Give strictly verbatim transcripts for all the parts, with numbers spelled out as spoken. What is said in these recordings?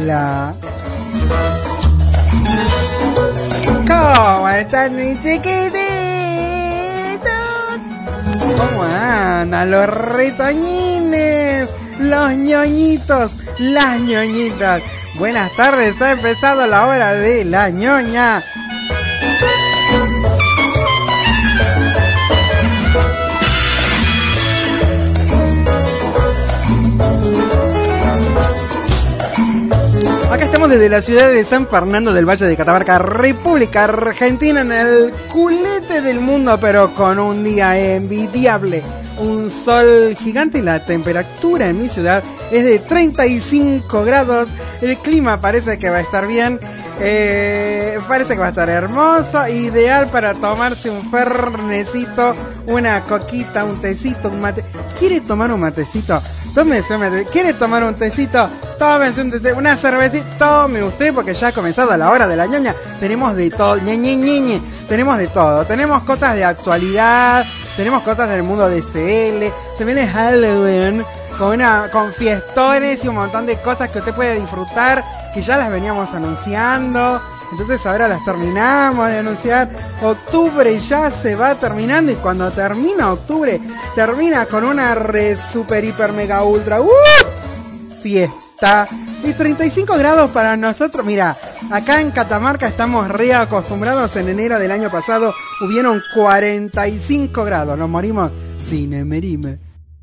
hola. ¿Cómo están mis chiquititos? ¿Cómo andan los retoñines? Los ñoñitos, las ñoñitas. Buenas tardes, ha empezado la hora de la ñoña. Acá estamos desde la ciudad de San Fernando del Valle de Catamarca, República Argentina, en el culete del mundo, pero con un día envidiable. Un sol gigante y la temperatura en mi ciudad es de treinta y cinco grados. El clima parece que va a estar bien. Eh, parece que va a estar hermoso. Ideal para tomarse un fernecito, una coquita, un tecito, un mate. ¿Quiere tomar un matecito? Tómese un mate. ¿Quiere tomar un tecito? Tómese un tecito, una cervecita. Tome usted, porque ya ha comenzado la hora de la ñoña. Tenemos de todo. Ñe, Ñe, Ñe, Ñe. Tenemos de todo. Tenemos cosas de actualidad. Tenemos cosas del mundo de C L. Se viene Halloween con, una, con fiestones y un montón de cosas que usted puede disfrutar, que ya las veníamos anunciando. Entonces ahora las terminamos de anunciar. Octubre ya se va terminando, y cuando termina octubre, termina con una re super hiper mega ultra ¡uh! Fiesta. Y treinta y cinco grados para nosotros. Mira, acá en Catamarca estamos reacostumbrados. En enero del año pasado hubieron cuarenta y cinco grados. Nos morimos sin emerime.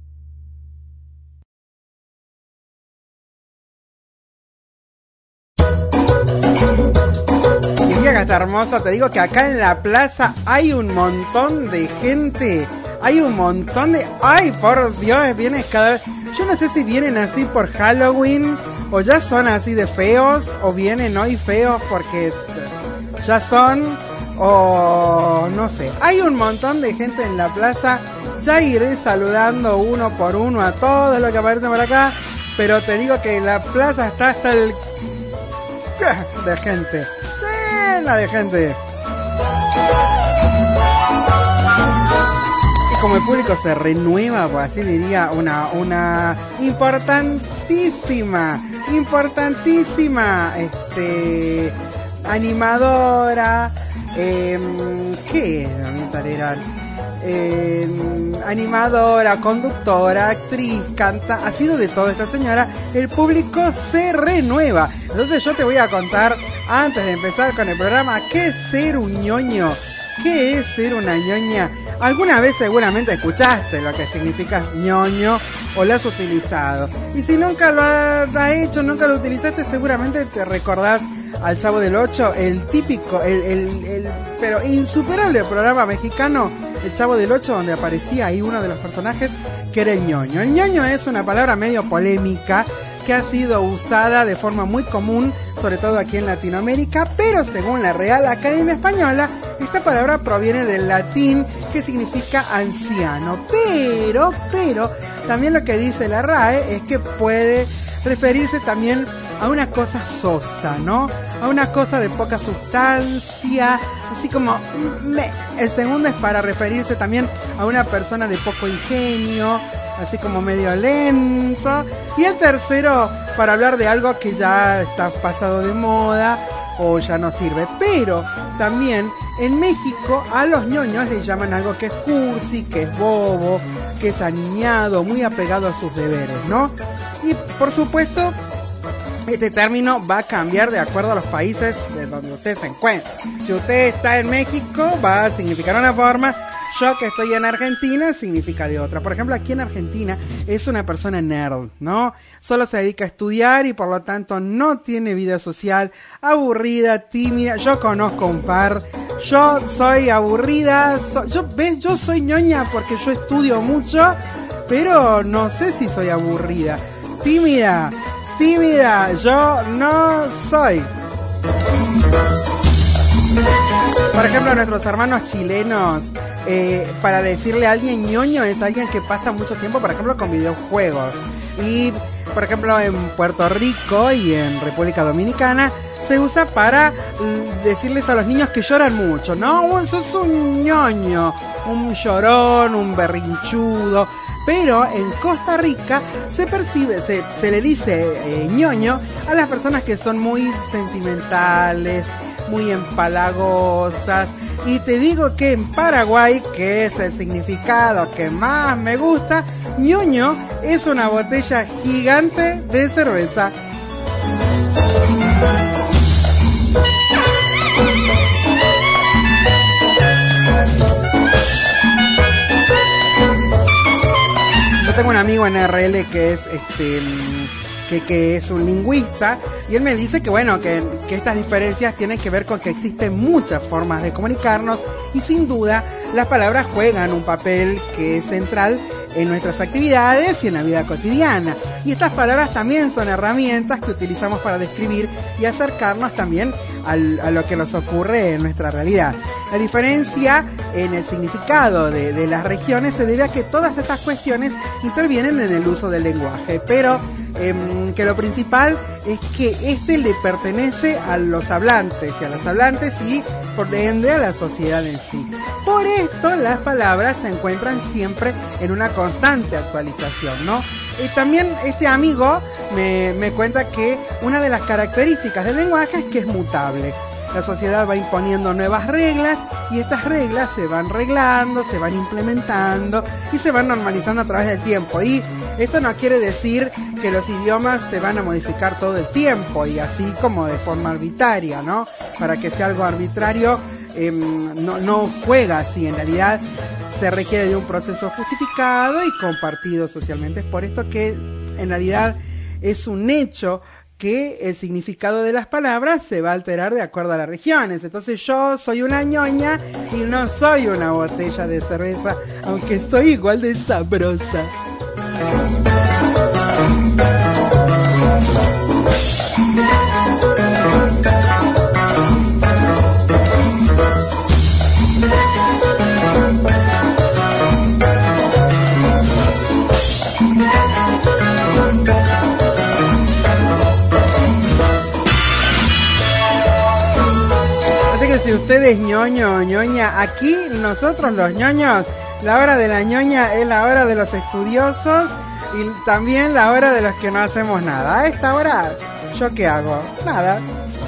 Y el día que está hermoso, te digo que acá en la plaza hay un montón de gente. Hay un montón de... ¡Ay, por Dios! Viene cada vez... Yo no sé si vienen así por Halloween, o ya son así de feos, o vienen hoy feos porque ya son, o no sé. Hay un montón de gente en la plaza. Ya iré saludando uno por uno a todos los que aparecen por acá, pero te digo que la plaza está hasta el... de gente. Llena de gente. Como el público se renueva, pues así diría, una, una importantísima, importantísima, este, animadora, eh, ¿qué es, Talera? Eh, animadora, conductora, actriz, canta, ha sido de todo esta señora. El público se renueva. Entonces yo te voy a contar, antes de empezar con el programa, ¿qué es ser un ñoño? ¿Qué es ser una ñoña? Alguna vez seguramente escuchaste lo que significa ñoño o lo has utilizado. Y si nunca lo has hecho, nunca lo utilizaste, seguramente te recordás al Chavo del Ocho, el típico, el, el, el pero insuperable programa mexicano, el Chavo del Ocho, donde aparecía ahí uno de los personajes que era el ñoño. El ñoño es una palabra medio polémica que ha sido usada de forma muy común, sobre todo aquí en Latinoamérica, pero según la Real Academia Española, esta palabra proviene del latín, que significa anciano. Pero, pero, también lo que dice la R A E es que puede referirse también a una cosa sosa, ¿no? A una cosa de poca sustancia, así como... Me. El segundo es para referirse también a una persona de poco ingenio, así como medio lento. Y el tercero, para hablar de algo que ya está pasado de moda o ya no sirve. Pero también en México a los ñoños les llaman algo que es cursi, que es bobo, que es aniñado, muy apegado a sus deberes, ¿no? Y por supuesto, este término va a cambiar de acuerdo a los países de donde usted se encuentre. Si usted está en México, va a significar una forma. Yo que estoy en Argentina, significa de otra. Por ejemplo, aquí en Argentina es una persona nerd, ¿no? Solo se dedica a estudiar y por lo tanto no tiene vida social, aburrida, tímida. Yo conozco un par. Yo soy aburrida. So, yo, ¿ves? Yo soy ñoña porque yo estudio mucho, pero no sé si soy aburrida. Tímida, tímida, yo no soy. Por ejemplo, nuestros hermanos chilenos, eh, para decirle a alguien ñoño es alguien que pasa mucho tiempo, por ejemplo, con videojuegos. Y, por ejemplo, en Puerto Rico y en República Dominicana se usa para decirles a los niños que lloran mucho, ¿no? Sos un ñoño, un llorón, un berrinchudo. Pero en Costa Rica se percibe, se, se le dice eh, ñoño a las personas que son muy sentimentales, muy empalagosas. Y te digo que en Paraguay, que es el significado que más me gusta, ñoño es una botella gigante de cerveza. Yo tengo un amigo en R L que es este que, que es un lingüista, y él me dice que bueno, que, que estas diferencias tienen que ver con que existen muchas formas de comunicarnos, y sin duda las palabras juegan un papel que es central en nuestras actividades y en la vida cotidiana. Y estas palabras también son herramientas que utilizamos para describir y acercarnos también al, a lo que nos ocurre en nuestra realidad. La diferencia en el significado de, de las regiones se debe a que todas estas cuestiones intervienen en el uso del lenguaje, pero eh, que lo principal es que este le pertenece a los hablantes y a las hablantes y por ende a la sociedad en sí. Por esto las palabras se encuentran siempre en una constante actualización, ¿no? Y también este amigo me, me cuenta que una de las características del lenguaje es que es mutable. La sociedad va imponiendo nuevas reglas y estas reglas se van reglando, se van implementando y se van normalizando a través del tiempo. Y esto no quiere decir que los idiomas se van a modificar todo el tiempo y así como de forma arbitraria, ¿no? Para que sea algo arbitrario eh, no, no juega así, en realidad se requiere de un proceso justificado y compartido socialmente. Es por esto que en realidad es un hecho que el significado de las palabras se va a alterar de acuerdo a las regiones. Entonces yo soy una ñoña y no soy una botella de cerveza, aunque estoy igual de sabrosa. Si usted es ñoño o ñoña, aquí nosotros los ñoños, la hora de la ñoña es la hora de los estudiosos y también la hora de los que no hacemos nada. A esta hora, ¿yo qué hago? Nada.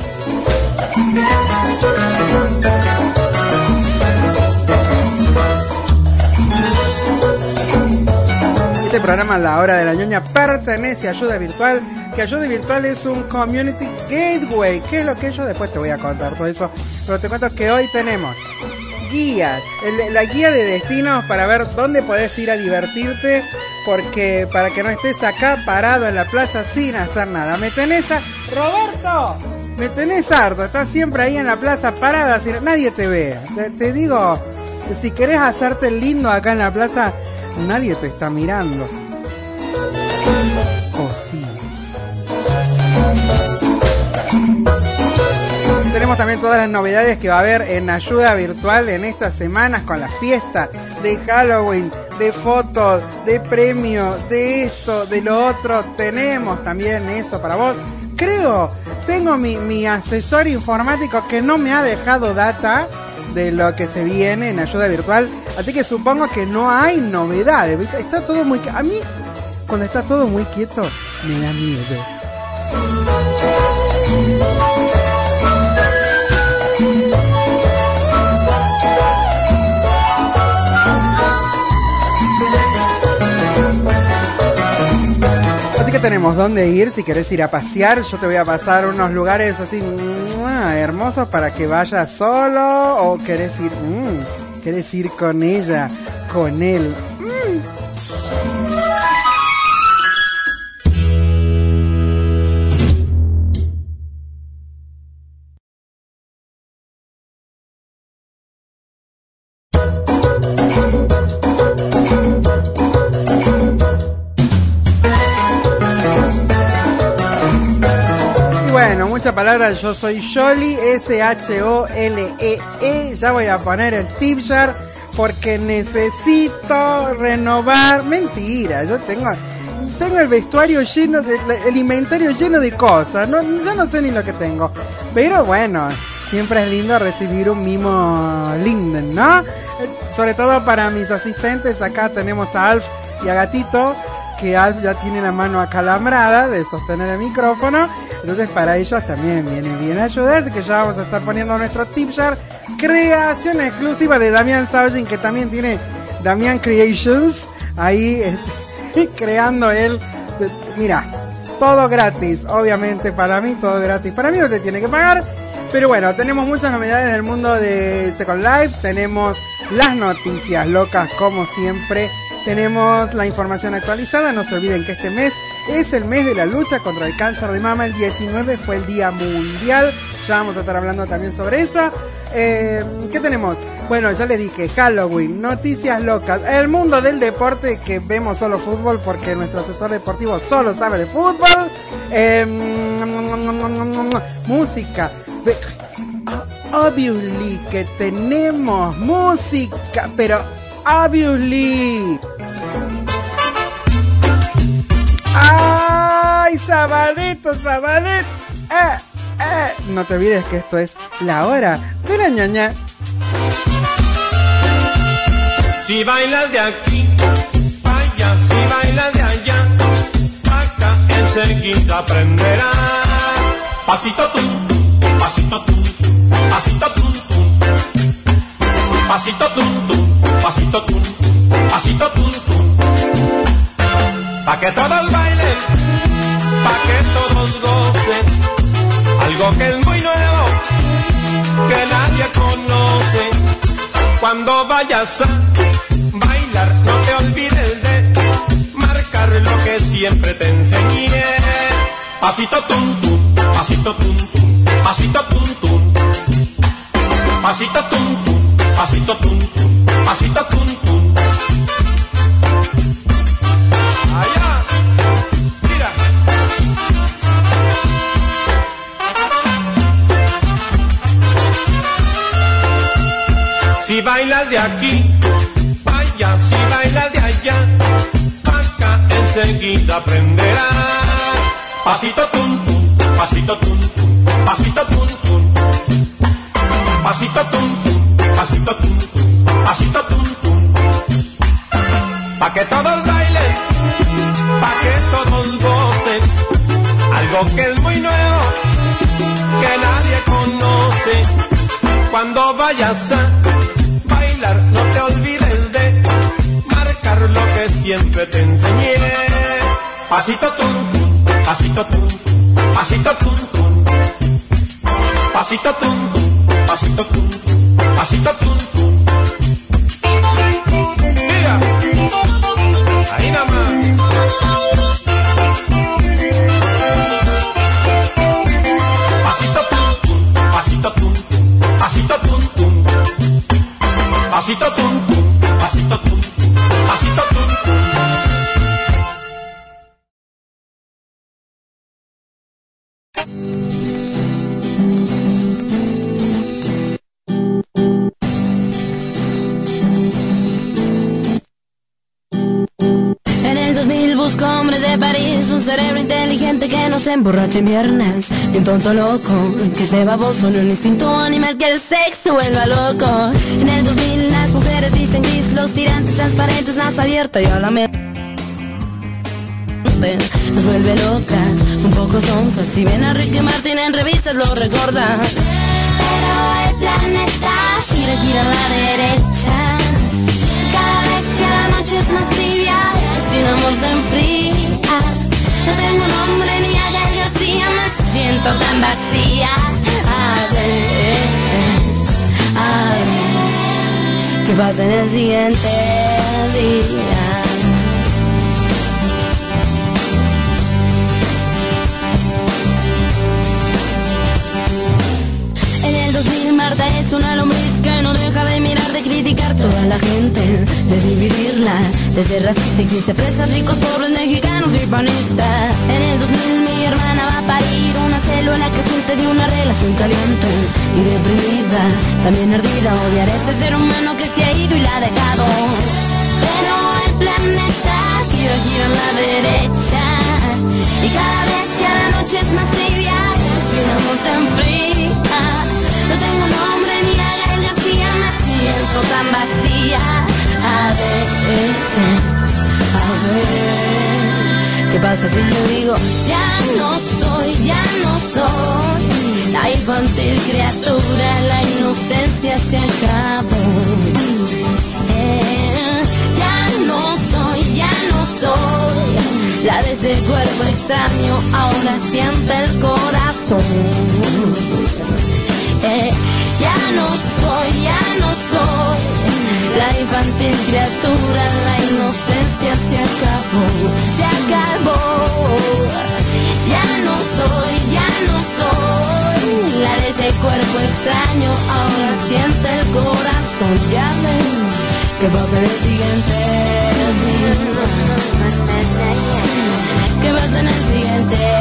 Este programa, La Hora de la Ñoña, pertenece a Ayuda Virtual, que Ayuda Virtual es un community gateway. ¿Qué es lo que es? Yo después te voy a contar todo eso, pero te cuento que hoy tenemos guía, el, la guía de destinos para ver dónde podés ir a divertirte, porque para que no estés acá parado en la plaza sin hacer nada. ¿Me tenés a... Roberto? Me tenés harto, estás siempre ahí en la plaza parada, sin... nadie te ve. Te, te digo, si querés hacerte el lindo acá en la plaza, nadie te está mirando. Oh, sí. Tenemos también todas las novedades que va a haber en Ayuda Virtual en estas semanas, con las fiestas de Halloween, de fotos, de premios, de esto, de lo otro. Tenemos también eso para vos. Creo, tengo mi, mi asesor informático que no me ha dejado data de lo que se viene en Ayuda Virtual, así que supongo que no hay novedades. Está todo muy... A mí, cuando está todo muy quieto, me da miedo. Así que tenemos dónde ir. Si querés ir a pasear, yo te voy a pasar unos lugares así ¡mua! Hermosos para que vayas solo, o querés ir, mmm, querés ir con ella, con él. Mm. Mucha palabra, yo soy Sholi, S H O L E E. Ya voy a poner el tip jar porque necesito renovar. Mentira, yo tengo tengo el vestuario lleno de, el inventario lleno de cosas. No, yo no sé ni lo que tengo, pero bueno, siempre es lindo recibir un mimo lindo, ¿no? Sobre todo para mis asistentes. Acá tenemos a Alf, y a Gatito, que Alf ya tiene la mano acalambrada de sostener el micrófono. Entonces para ellas también viene bien ayudar. Así que ya vamos a estar poniendo nuestro tip jar, creación exclusiva de Damián Saujin, que también tiene Damián Creations ahí este, creando él. Mira, todo gratis, obviamente para mí, todo gratis. Para mí no te tiene que pagar. Pero bueno, tenemos muchas novedades del mundo de Second Life. Tenemos las noticias locas como siempre. Tenemos la información actualizada. No se olviden que este mes es el mes de la lucha contra el cáncer de mama. El diecinueve fue el día mundial. Ya vamos a estar hablando también sobre eso. Eh, ¿Qué tenemos? Bueno, ya les dije, Halloween, noticias locas, el mundo del deporte, que vemos solo fútbol porque nuestro asesor deportivo solo sabe de fútbol. Eh, música. Obviously que tenemos música, pero obviously. ¡Ay, sabadito, sabadito! Eh, eh. No te olvides que esto es la hora de la ñoña. Si bailas de aquí, vaya, si bailas de allá, acá enseguida aprenderás. Pasito tum, pasito tum, pasito tum tum, pasito tum tum, pasito tum, pasito tum tum. Pa' que todos bailen, pa' que todos gocen, algo que es muy nuevo, que nadie conoce. Cuando vayas a bailar, no te olvides de marcar lo que siempre te enseñé. Pasito tum tum, pasito tum tum, pasito tum tum, pasito tum tum, pasito tum tum, pasito tum tum. Allá, mira. Si bailas de aquí, vaya, si bailas de allá, acá enseguida aprenderás. Pasito tum tum, pasito tum tum, pasito tum tum, pasito tum tum, pasito tum tum, pasito tum tum. Pa' que todos bailen, pa' que todos gocen, algo que es muy nuevo, que nadie conoce. Cuando vayas a bailar, no te olvides de marcar lo que siempre te enseñé. Pasito tum tum, pasito tum tum, pasito tum tum, pasito tum tum, pasito tum tum, pasito tum tum. Mira, ahí nada más. Pasito tum tum, pasito tum tum, pasito tum tum, pasito tum tum, pasito tum tum, pasito tum tum. Hombres de París, un cerebro inteligente que no se emborrache en viernes, y un tonto loco que esté baboso, ni un instinto animal que el sexo vuelva loco. En el dos mil las mujeres visten gris, los tirantes transparentes, más abierta y a la mente nos vuelve locas, un poco sonfas. Si ven a Ricky Martin en revistas lo recordan, pero el planeta gira, gira a la derecha. Cada vez que la noche es más tibia, sin amor se enfría. No tengo nombre ni a Gael García, me siento tan vacía. A ver, a ver, ¿qué pasa en el siguiente día? En el dos mil Marta es una lombriz que no deja de mirar, de criticar toda la gente, de dividirla, de ser racista y dice fresas, ricos, pobres, mexicanos y panistas. En el dos mil mi hermana va a parir una célula que siente de una relación caliente y deprimida, también ardida. Odiar a ese ser humano que se ha ido y la ha dejado. Pero el planeta gira, gira a la derecha, y cada vez que a la noche es más tibia, si el amor se enfría. No tengo nombre ni a Gael García, me siento tan vacía. A ver, a pasa si yo digo ya no soy, ya no soy la infantil criatura, la inocencia se acabó. Eh, ya no soy, ya no soy la de ese cuerpo extraño, ahora siente el corazón. Eh, ya no soy, ya no soy la infantil criatura, la inocencia se acabó, se acabó. Ya no soy, ya no soy la de ese cuerpo extraño, ahora siente el corazón. Ya ven, ¿qué pasa en el siguiente día? ¿Qué pasa en el siguiente día?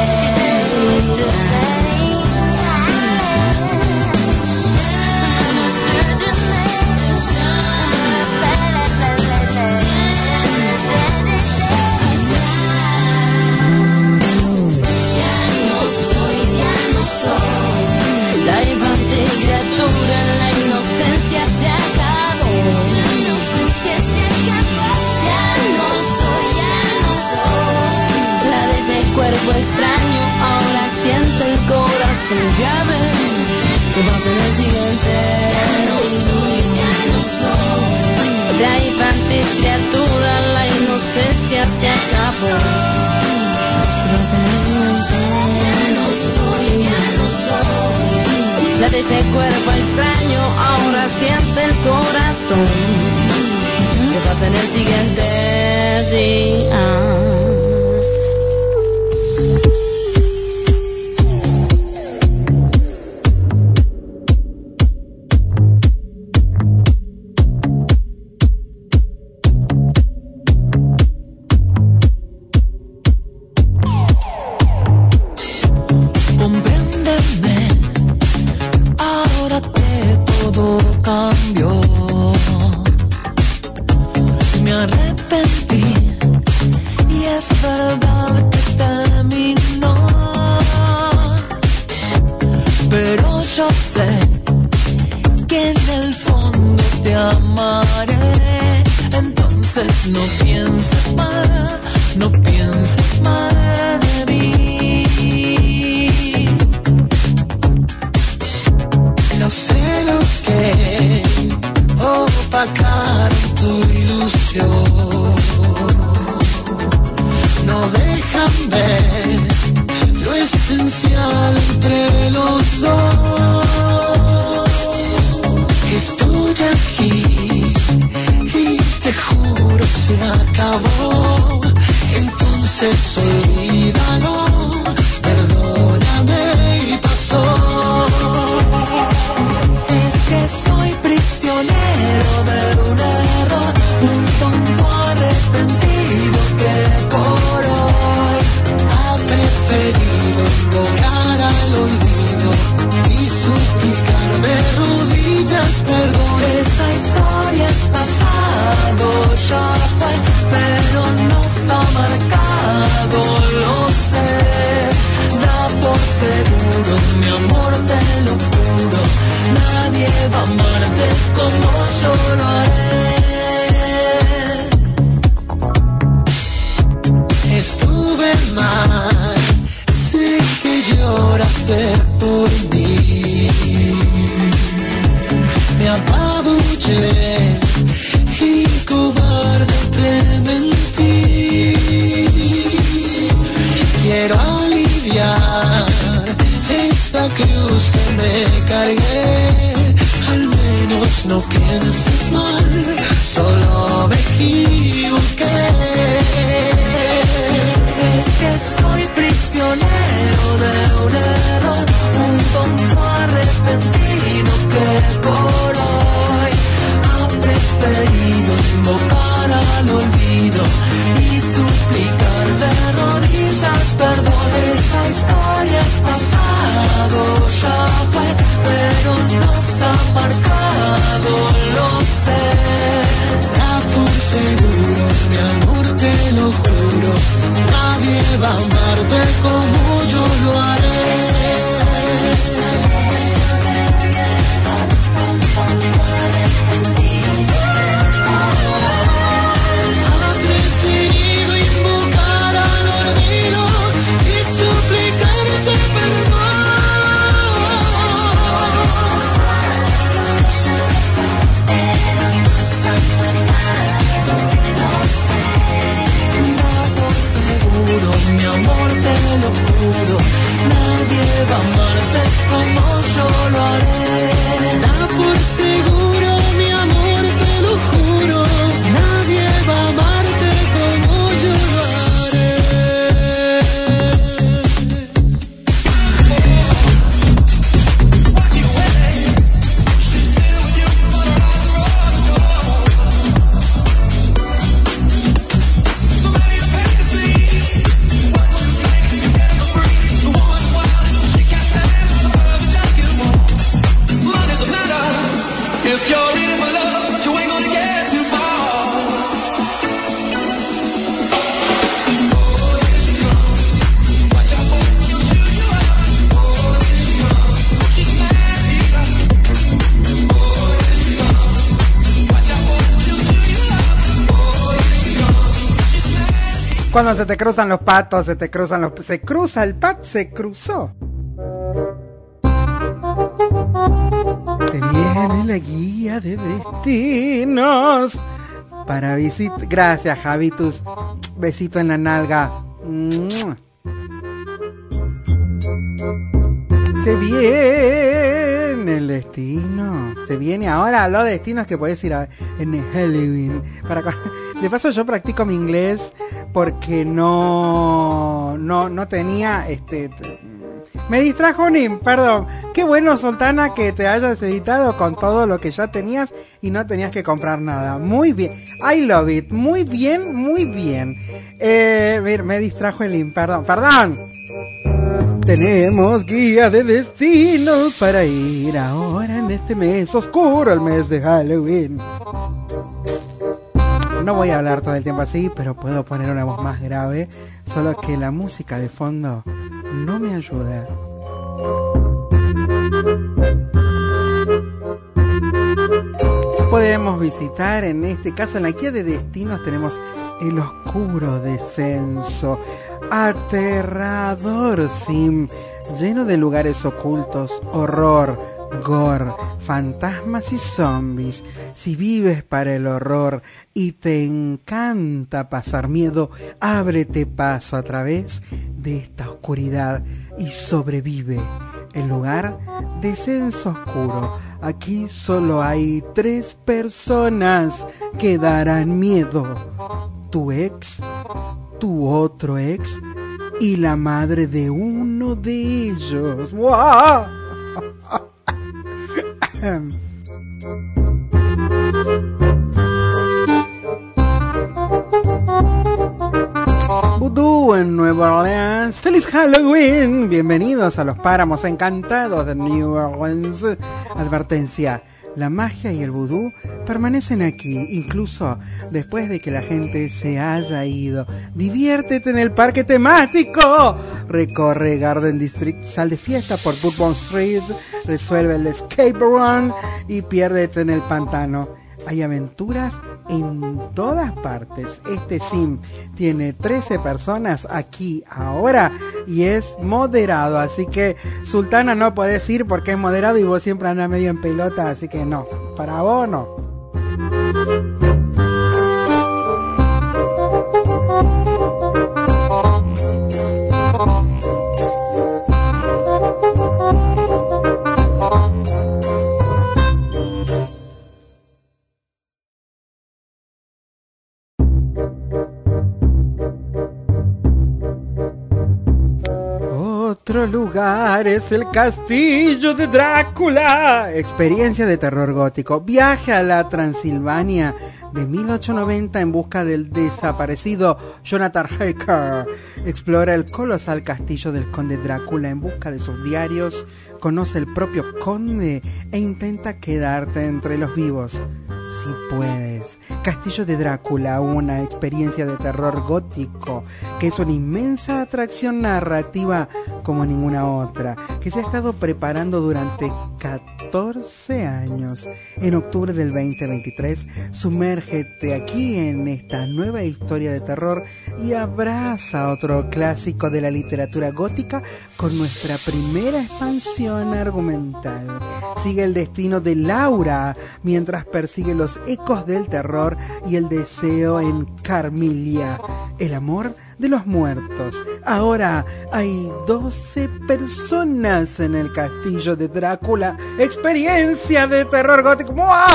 La infantil criatura, la inocencia se acabó. La inocencia se acabó. Ya no soy, ya no soy la de ese cuerpo extraño, ahora siente el corazón. Ya ven, ¿qué pasa en el siguiente? Ya no soy, ya no soy la infantil criatura, la inocencia se acabó. ¿Qué pasa en el siguiente? Ya no soy, ya no soy la de ese cuerpo extraño, ahora siente el corazón. ¿Qué pasa en el siguiente día? Ha preferido invocar al olvido. Cuando se te cruzan los patos, se te cruzan los... Se cruza el pat, se cruzó. Se viene la guía de destinos para visitar. Gracias, Javitus. Besito en la nalga. Se viene el destino. Se viene ahora los destinos que puedes ir a ver en el Halloween. Para... De paso yo practico mi inglés porque no, no, no tenía este... Me distrajo Nim, perdón. Qué bueno, Sultana, que te hayas editado con todo lo que ya tenías y no tenías que comprar nada. Muy bien. I love it. Muy bien, muy bien. Eh, mira, me distrajo el Nim, perdón, perdón. Tenemos guía de destinos para ir ahora en este mes oscuro, el mes de Halloween. No voy a hablar todo el tiempo así, pero puedo poner una voz más grave, solo que la música de fondo no me ayuda. Podemos visitar, en este caso, en la guía de destinos tenemos el oscuro descenso, aterrador sim, lleno de lugares ocultos, horror, gore, fantasmas y zombies. Si vives para el horror y te encanta pasar miedo, ábrete paso a través de esta oscuridad y sobrevive. El lugar, descenso oscuro. Aquí solo hay tres personas que darán miedo: tu ex, tu otro ex y la madre de uno de ellos. ¡Wow! Vudú en Nueva Orleans. ¡Feliz Halloween! Bienvenidos a los páramos encantados de New Orleans. Advertencia: la magia y el vudú permanecen aquí, incluso después de que la gente se haya ido. Diviértete en el parque temático. Recorre Garden District, sal de fiesta por Bourbon Street, resuelve el escape run y piérdete en el pantano. Hay aventuras en todas partes. Este sim tiene trece personas aquí ahora y es moderado, así que Sultana no podés ir porque es moderado y vos siempre andás medio en pelota, así que no, para vos no. Otro lugar es el castillo de Drácula. Experiencia de terror gótico. Viaje a la Transilvania de mil ochocientos noventa en busca del desaparecido Jonathan Harker. Explora el colosal castillo del conde Drácula en busca de sus diarios. Conoce el propio conde e intenta quedarte entre los vivos. Si puedes. Castillo de Drácula, una experiencia de terror gótico que es una inmensa atracción narrativa como ninguna otra, que se ha estado preparando durante catorce años. En octubre del veinte veintitrés, sumérgete aquí en esta nueva historia de terror y abraza otro clásico de la literatura gótica con nuestra primera expansión argumental. Sigue el destino de Laura mientras persigue los ecos del terror y el deseo en Carmilia, el amor de los muertos. Ahora hay doce personas en el castillo de Drácula. Experiencia de terror gótico.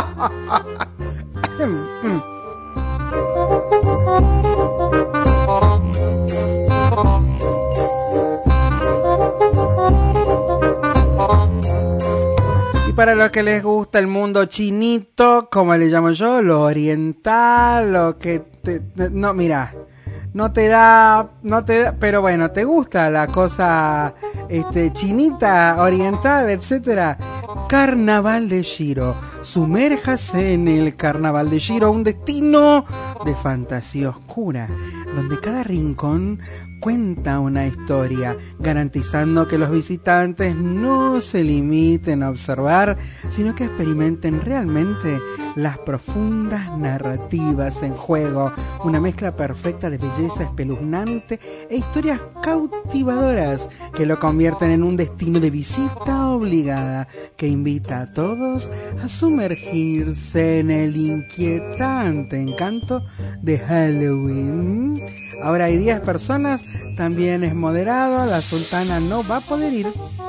Para los que les gusta el mundo chinito, como le llamo yo, lo oriental, lo que te, no, mira, no te da, no te da, pero bueno, te gusta la cosa este chinita, oriental, etcétera. Carnaval de Shiro. Sumérjase en el Carnaval de Shiro, un destino de fantasía oscura, donde cada rincón cuenta una historia, garantizando que los visitantes no se limiten a observar, sino que experimenten realmente las profundas narrativas en juego, una mezcla perfecta de belleza espeluznante e historias cautivadoras que lo convierten en un destino de visita obligada que invita a todos a sumergirse en el inquietante encanto de Halloween. Ahora hay diez personas, también es moderado, la sultana no va a poder ir.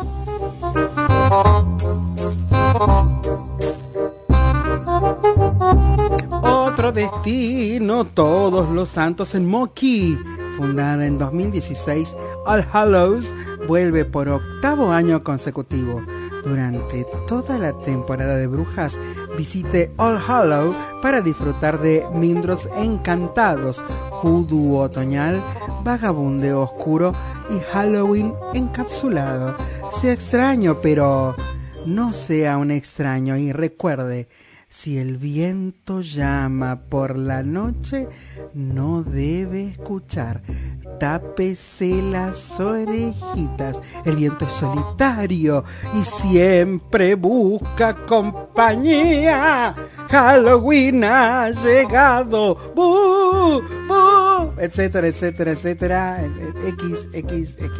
Otro destino, Todos los Santos en Moquí. Fundada en dos mil dieciséis, All Hallows vuelve por octavo año consecutivo. Durante toda la temporada de brujas, visite All Hallows para disfrutar de Mindros encantados, Hoodoo otoñal, vagabundeo oscuro y Halloween encapsulado. Sea extraño, pero no sea un extraño, y recuerde, si el viento llama por la noche, no debe escuchar. Tápese las orejitas. El viento es solitario y siempre busca compañía. Halloween ha llegado. ¡Bú! ¡Bú! Etcétera, etcétera, etcétera. X, X, X.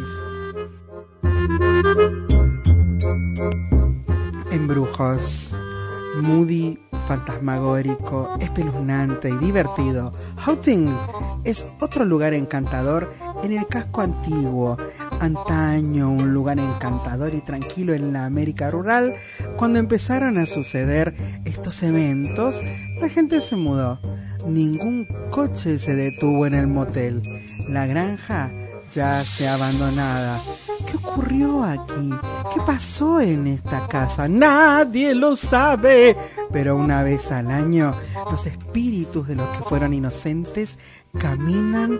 Embrujos. Moody, fantasmagórico, espeluznante y divertido, Houghton es otro lugar encantador en el casco antiguo. Antaño un lugar encantador y tranquilo en la América rural. Cuando empezaron a suceder estos eventos, la gente se mudó. Ningún coche se detuvo en el motel. La granja yace abandonada. ¿Qué ocurrió aquí? ¿Qué pasó en esta casa? Nadie lo sabe. Pero una vez al año, los espíritus de los que fueron inocentes caminan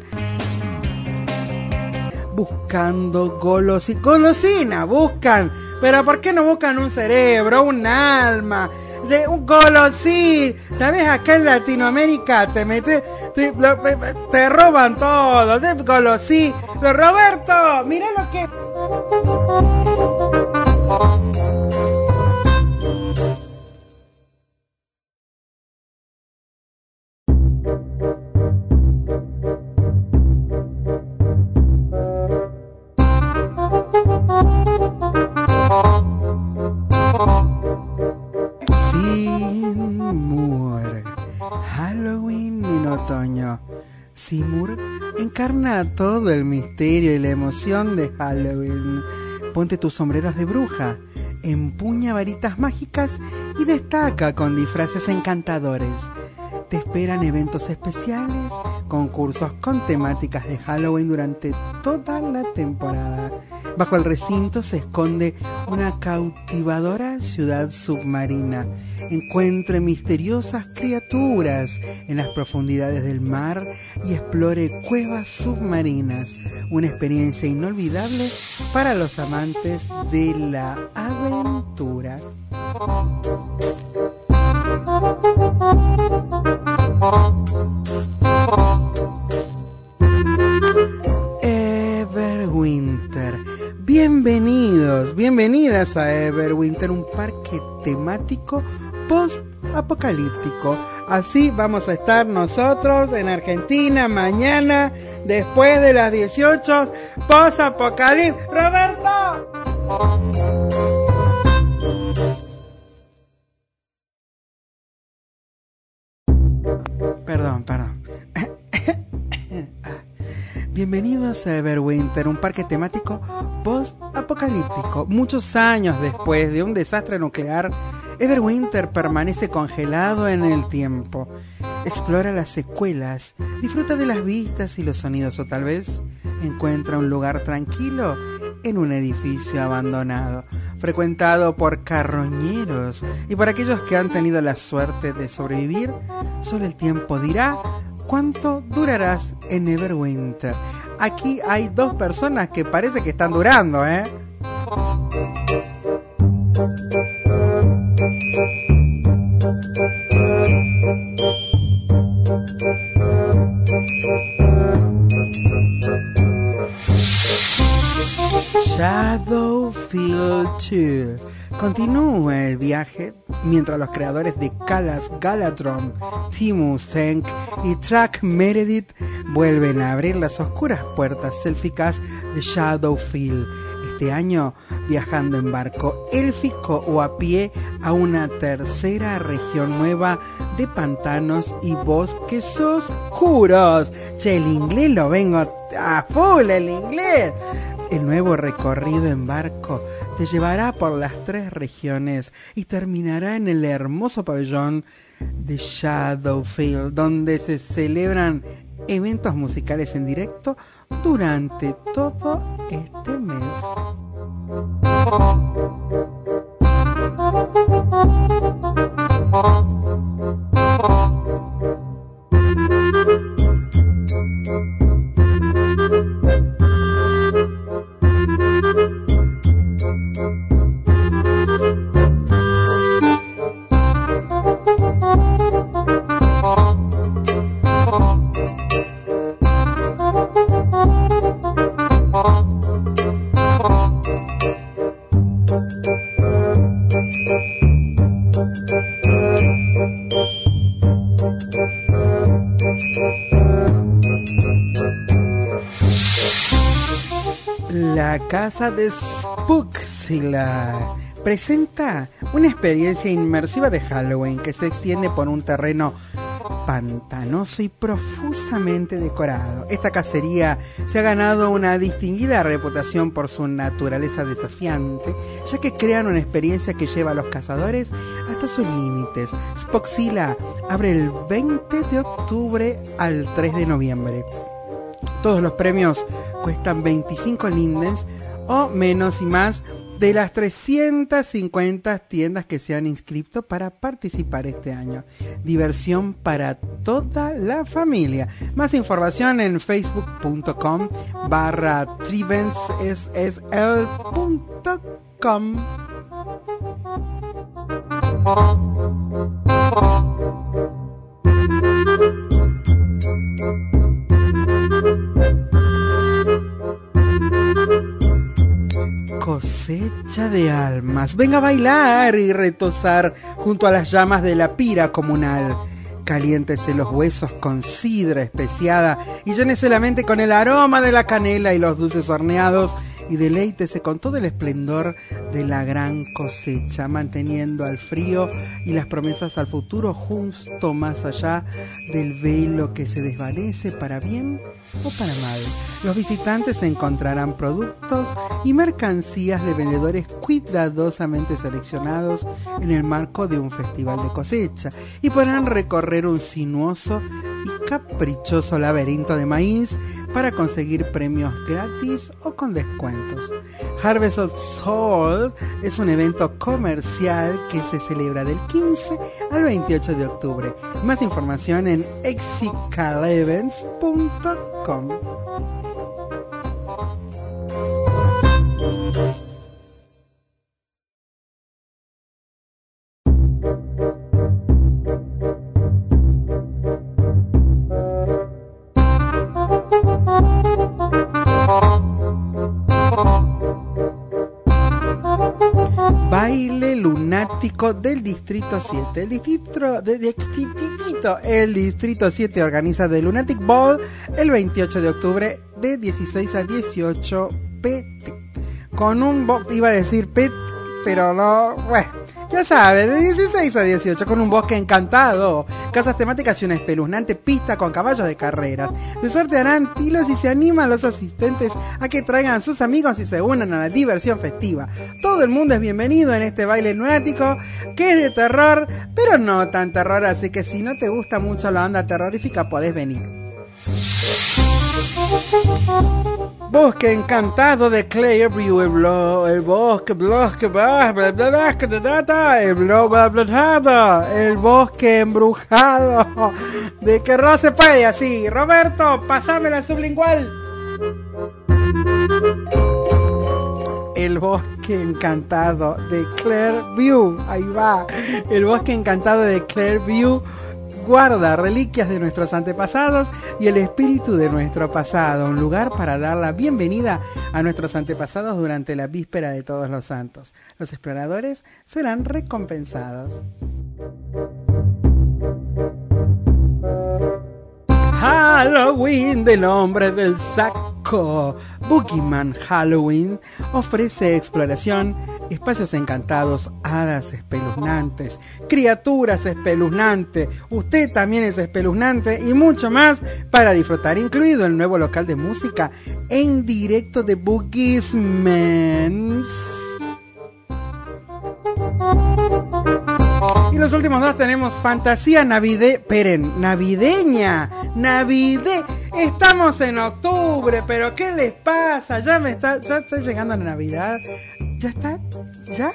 buscando golosina. ¡Golosina! Buscan. Pero ¿por qué no buscan un cerebro, un alma? De un golosín? ¿Sabes? Acá en Latinoamérica te metes, te, te roban todo. De golosín. Roberto, mira lo que... Seymour, Halloween en otoño. Seymour encarna todo el misterio y la emoción de Halloween. Ponte tus sombreros de bruja, empuña varitas mágicas y destaca con disfraces encantadores. Te esperan eventos especiales, concursos con temáticas de Halloween durante toda la temporada. Bajo el recinto se esconde una cautivadora ciudad submarina. Encuentre misteriosas criaturas en las profundidades del mar y explore cuevas submarinas. Una experiencia inolvidable para los amantes de la aventura. Everwinter. Bienvenidos, bienvenidas a Everwinter, un parque temático post-apocalíptico. Así vamos a estar nosotros en Argentina mañana, después de las dieciocho, post-apocalíptico. ¡Roberto! Perdón, perdón. Bienvenidos a Everwinter, un parque temático post-apocalíptico. Muchos años después de un desastre nuclear, Everwinter permanece congelado en el tiempo. Explora las secuelas, disfruta de las vistas y los sonidos, o tal vez encuentra un lugar tranquilo en un edificio abandonado, frecuentado por carroñeros y por aquellos que han tenido la suerte de sobrevivir. Solo el tiempo dirá cuánto durarás en Everwinter. Aquí hay dos personas que parece que están durando, ¿eh? Two. Continúa el viaje mientras los creadores de Calas Galadron, Timu Zenk y Track Meredith vuelven a abrir las oscuras puertas élficas de Shadowfield. Este año viajando en barco élfico o a pie a una tercera región nueva de pantanos y bosques oscuros. Che, el inglés lo vengo a full, el inglés. El nuevo recorrido en barco te llevará por las tres regiones y terminará en el hermoso pabellón de Shadowfield, donde se celebran eventos musicales en directo durante todo este mes. La casa de Spookzilla presenta una experiencia inmersiva de Halloween que se extiende por un terreno pantanoso y profusamente decorado. Esta cacería se ha ganado una distinguida reputación por su naturaleza desafiante, ya que crean una experiencia que lleva a los cazadores hasta sus límites. Spookzilla abre el veinte de octubre al tres de noviembre. Todos los premios cuestan veinticinco lindens o menos y más de las trescientas cincuenta tiendas que se han inscrito para participar este año. Diversión para toda la familia. Más información en facebook.com barra trivenssl punto com. Cosecha de almas. Venga a bailar y retozar junto a las llamas de la pira comunal. Caliéntese los huesos con sidra especiada y llénese la mente con el aroma de la canela y los dulces horneados y deleítese con todo el esplendor de la gran cosecha, manteniendo al frío y las promesas al futuro justo más allá del velo que se desvanece para bien o para mal. Los visitantes encontrarán productos y mercancías de vendedores cuidadosamente seleccionados en el marco de un festival de cosecha y podrán recorrer un sinuoso y caprichoso laberinto de maíz para conseguir premios gratis o con descuentos. Harvest of Souls es un evento comercial que se celebra del quince al veintiocho de octubre. Más información en excicalevents punto com. Baile lunático del Distrito siete. El distrito, de, de, el Distrito siete organiza The Lunatic Ball el veintiocho de octubre de dieciséis a dieciocho pm. Con un, iba a decir pet, pero no, bueno, ya sabes, de dieciséis a dieciocho, con un bosque encantado, casas temáticas y una espeluznante pista con caballos de carreras. Se sortearán tilos y se animan a los asistentes a que traigan a sus amigos y se unan a la diversión festiva. Todo el mundo es bienvenido en este baile lunático que es de terror, pero no tan terror, así que si no te gusta mucho la onda terrorífica podés venir. Bosque encantado de Clearview, el, blo, el bosque, bosque, bla, bla, bla, bla, el blo, bla, bla, bla, el bosque embrujado de que no se puede así. Roberto, pasame la sublingual. El bosque encantado de Clearview, ahí va, el bosque encantado de Clearview guarda reliquias de nuestros antepasados y el espíritu de nuestro pasado, un lugar para dar la bienvenida a nuestros antepasados durante la víspera de Todos los Santos. Los exploradores serán recompensados. Halloween del hombre del saco. Boogeyman Halloween ofrece exploración, espacios encantados, hadas espeluznantes, criaturas espeluznantes, usted también es espeluznante y mucho más para disfrutar, incluido el nuevo local de música en directo de Boogiesman. Y los últimos dos tenemos fantasía navide... Peren, navideña, navide... Estamos en octubre, pero ¿qué les pasa? Ya me está, ya está llegando la Navidad. ¿Ya está? ¿Ya?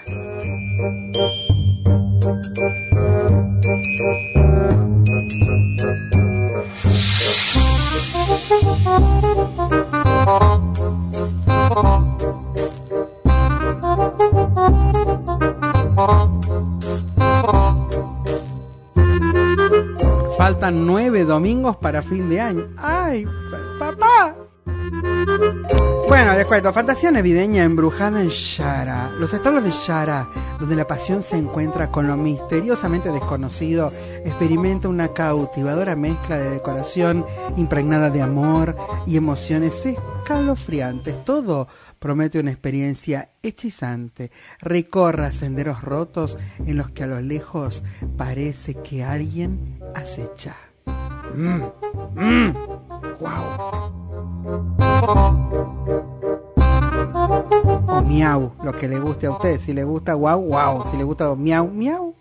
Faltan nueve domingos para fin de año. ¡Ay, papá! Bueno, les cuento. Fantasía navideña embrujada en Shara. Los establos de Shara, donde la pasión se encuentra con lo misteriosamente desconocido, experimenta una cautivadora mezcla de decoración impregnada de amor y emociones escalofriantes. Todo promete una experiencia hechizante. Recorra senderos rotos en los que a lo lejos parece que alguien acecha. Mm, mm, wow. O miau, lo que le guste a usted. Si le gusta wow, wow. Si le gusta miau, miau.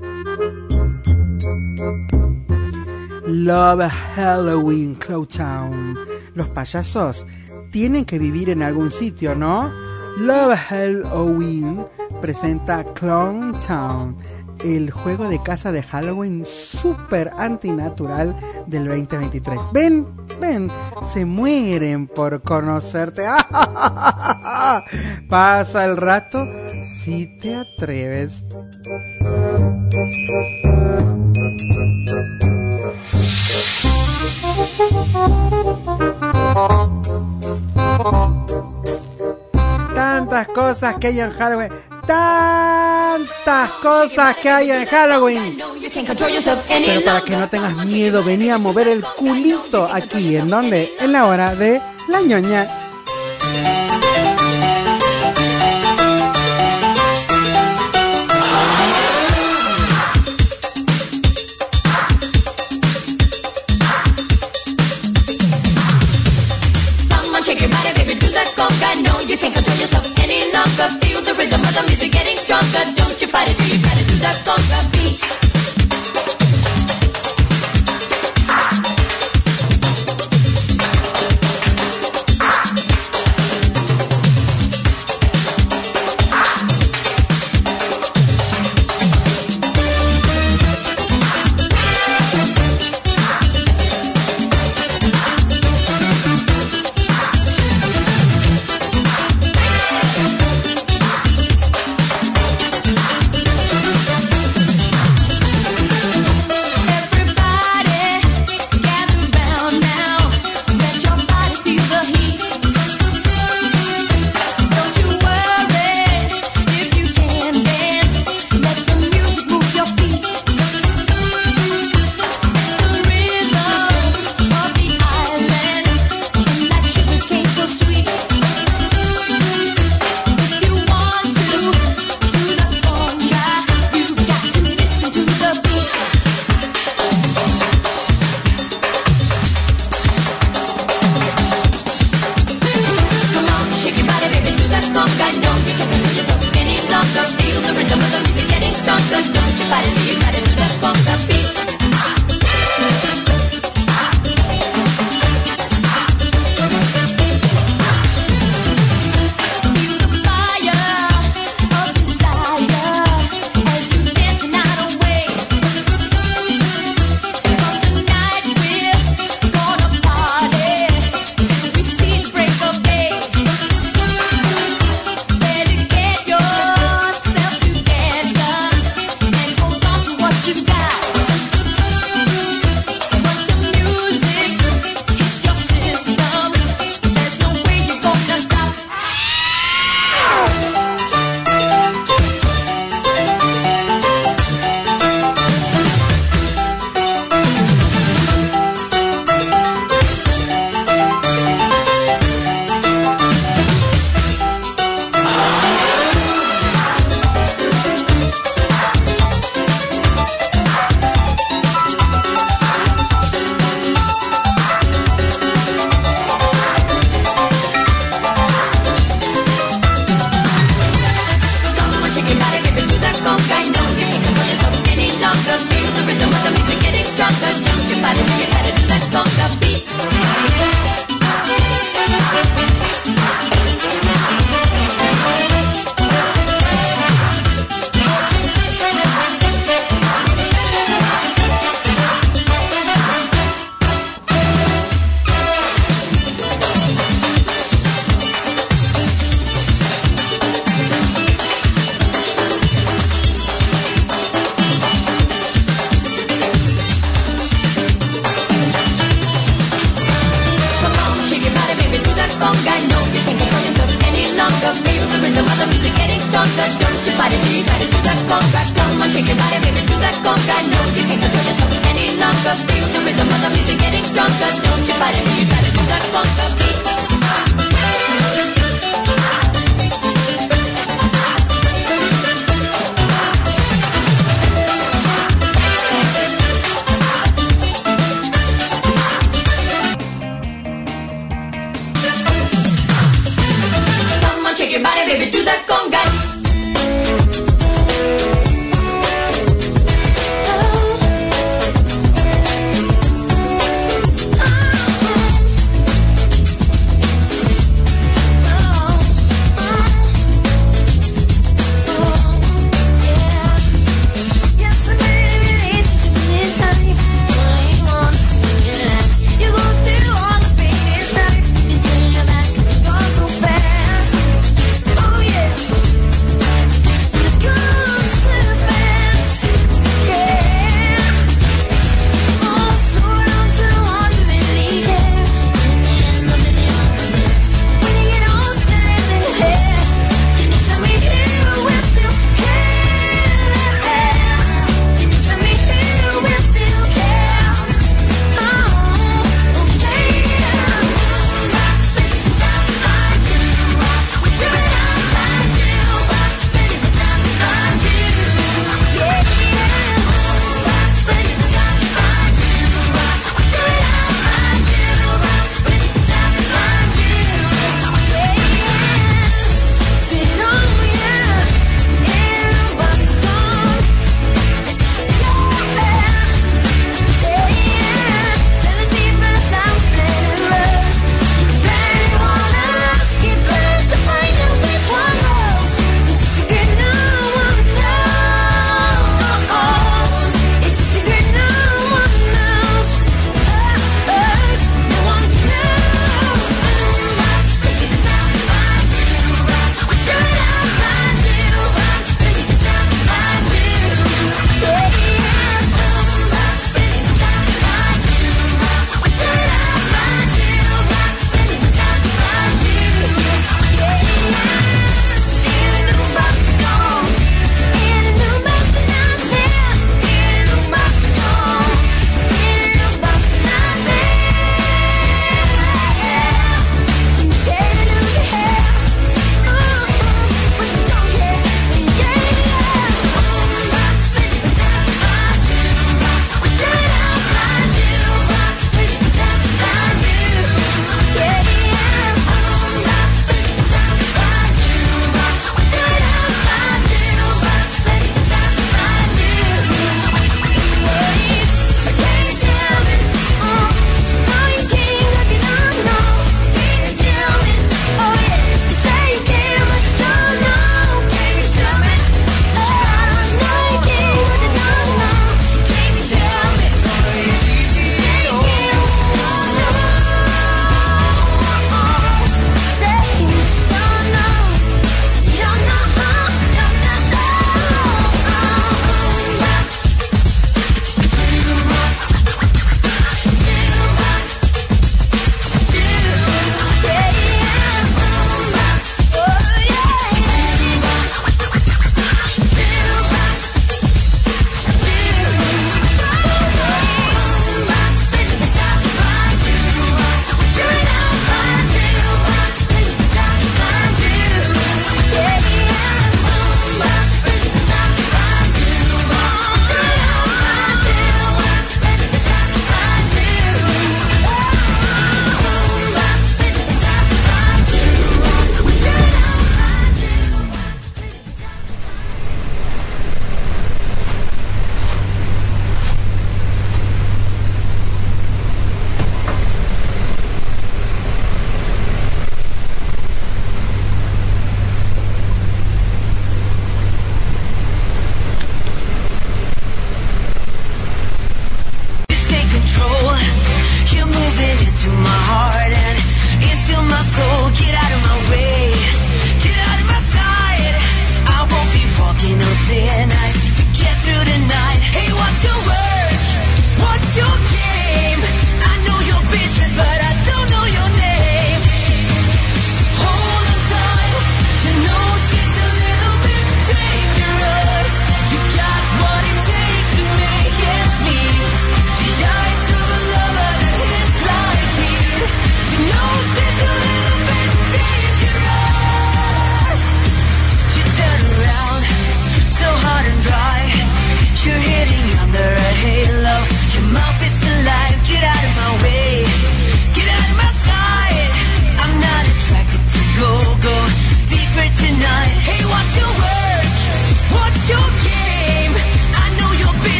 Love Halloween Clowntown. Los payasos tienen que vivir en algún sitio, ¿no? Love Halloween presenta Clowntown, el juego de casa de Halloween super antinatural del veinte veintitrés. Ven, ven, se mueren por conocerte. Pasa el rato si te atreves. Tantas cosas que hay en Halloween. Tantas cosas que hay en Halloween. Pero para que no tengas miedo, vení a mover el culito aquí. ¿En dónde? En la hora de la ñoña. Feel the rhythm of the music getting stronger. Don't you fight it till you try to do that conga beat.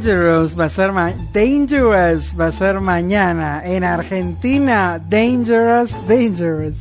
Dangerous va a ser ma- Dangerous va a ser mañana. En Argentina, Dangerous, Dangerous.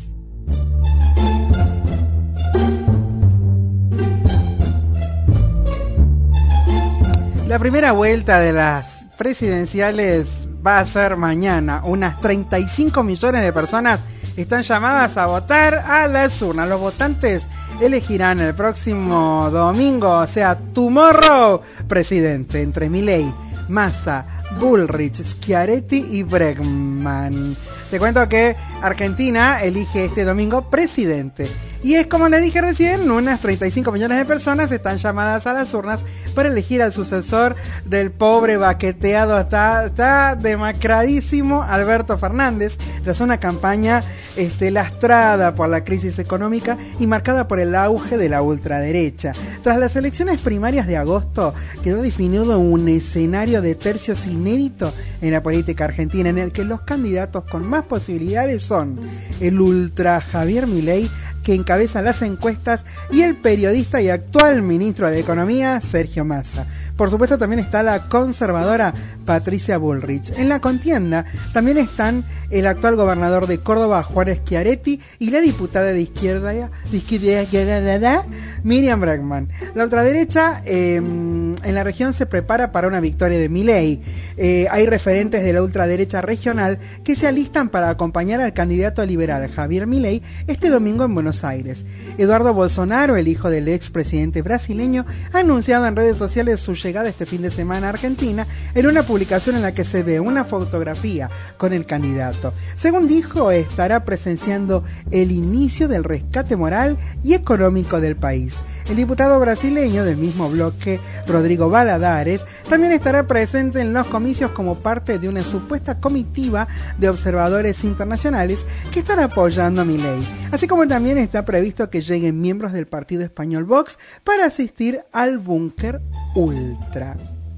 La primera vuelta de las presidenciales va a ser mañana. Unas treinta y cinco millones de personas están llamadas a votar a las urnas. Los votantes elegirán el próximo domingo, o sea, tomorrow, presidente entre Milei, Massa, Bullrich, Schiaretti y Bregman. Te cuento que Argentina elige este domingo presidente. Y es como les dije recién, unas treinta y cinco millones de personas están llamadas a las urnas para elegir al sucesor del pobre baqueteado, está, está demacradísimo Alberto Fernández, tras una campaña este, lastrada por la crisis económica y marcada por el auge de la ultraderecha. Tras las elecciones primarias de agosto, quedó definido un escenario de tercios inédito en la política argentina, en el que los candidatos con más posibilidades son el ultra Javier Milei, que encabeza las encuestas, y el periodista y actual ministro de Economía, Sergio Massa. Por supuesto también está la conservadora Patricia Bullrich. En la contienda también están el actual gobernador de Córdoba, Juan Schiaretti, y la diputada de izquierda, de izquierda Miriam Bregman. La ultraderecha eh, en la región se prepara para una victoria de Milei. Eh, hay referentes de la ultraderecha regional que se alistan para acompañar al candidato liberal Javier Milei este domingo en Buenos Aires. Eduardo Bolsonaro, el hijo del expresidente brasileño, ha anunciado en redes sociales su llegada este fin de semana a Argentina en una publicación en la que se ve una fotografía con el candidato. Según dijo, estará presenciando el inicio del rescate moral y económico del país. El diputado brasileño del mismo bloque, Rodrigo Valadares, también estará presente en los comicios como parte de una supuesta comitiva de observadores internacionales que están apoyando a Milei, así como también está previsto que lleguen miembros del partido español Vox para asistir al búnker ultra.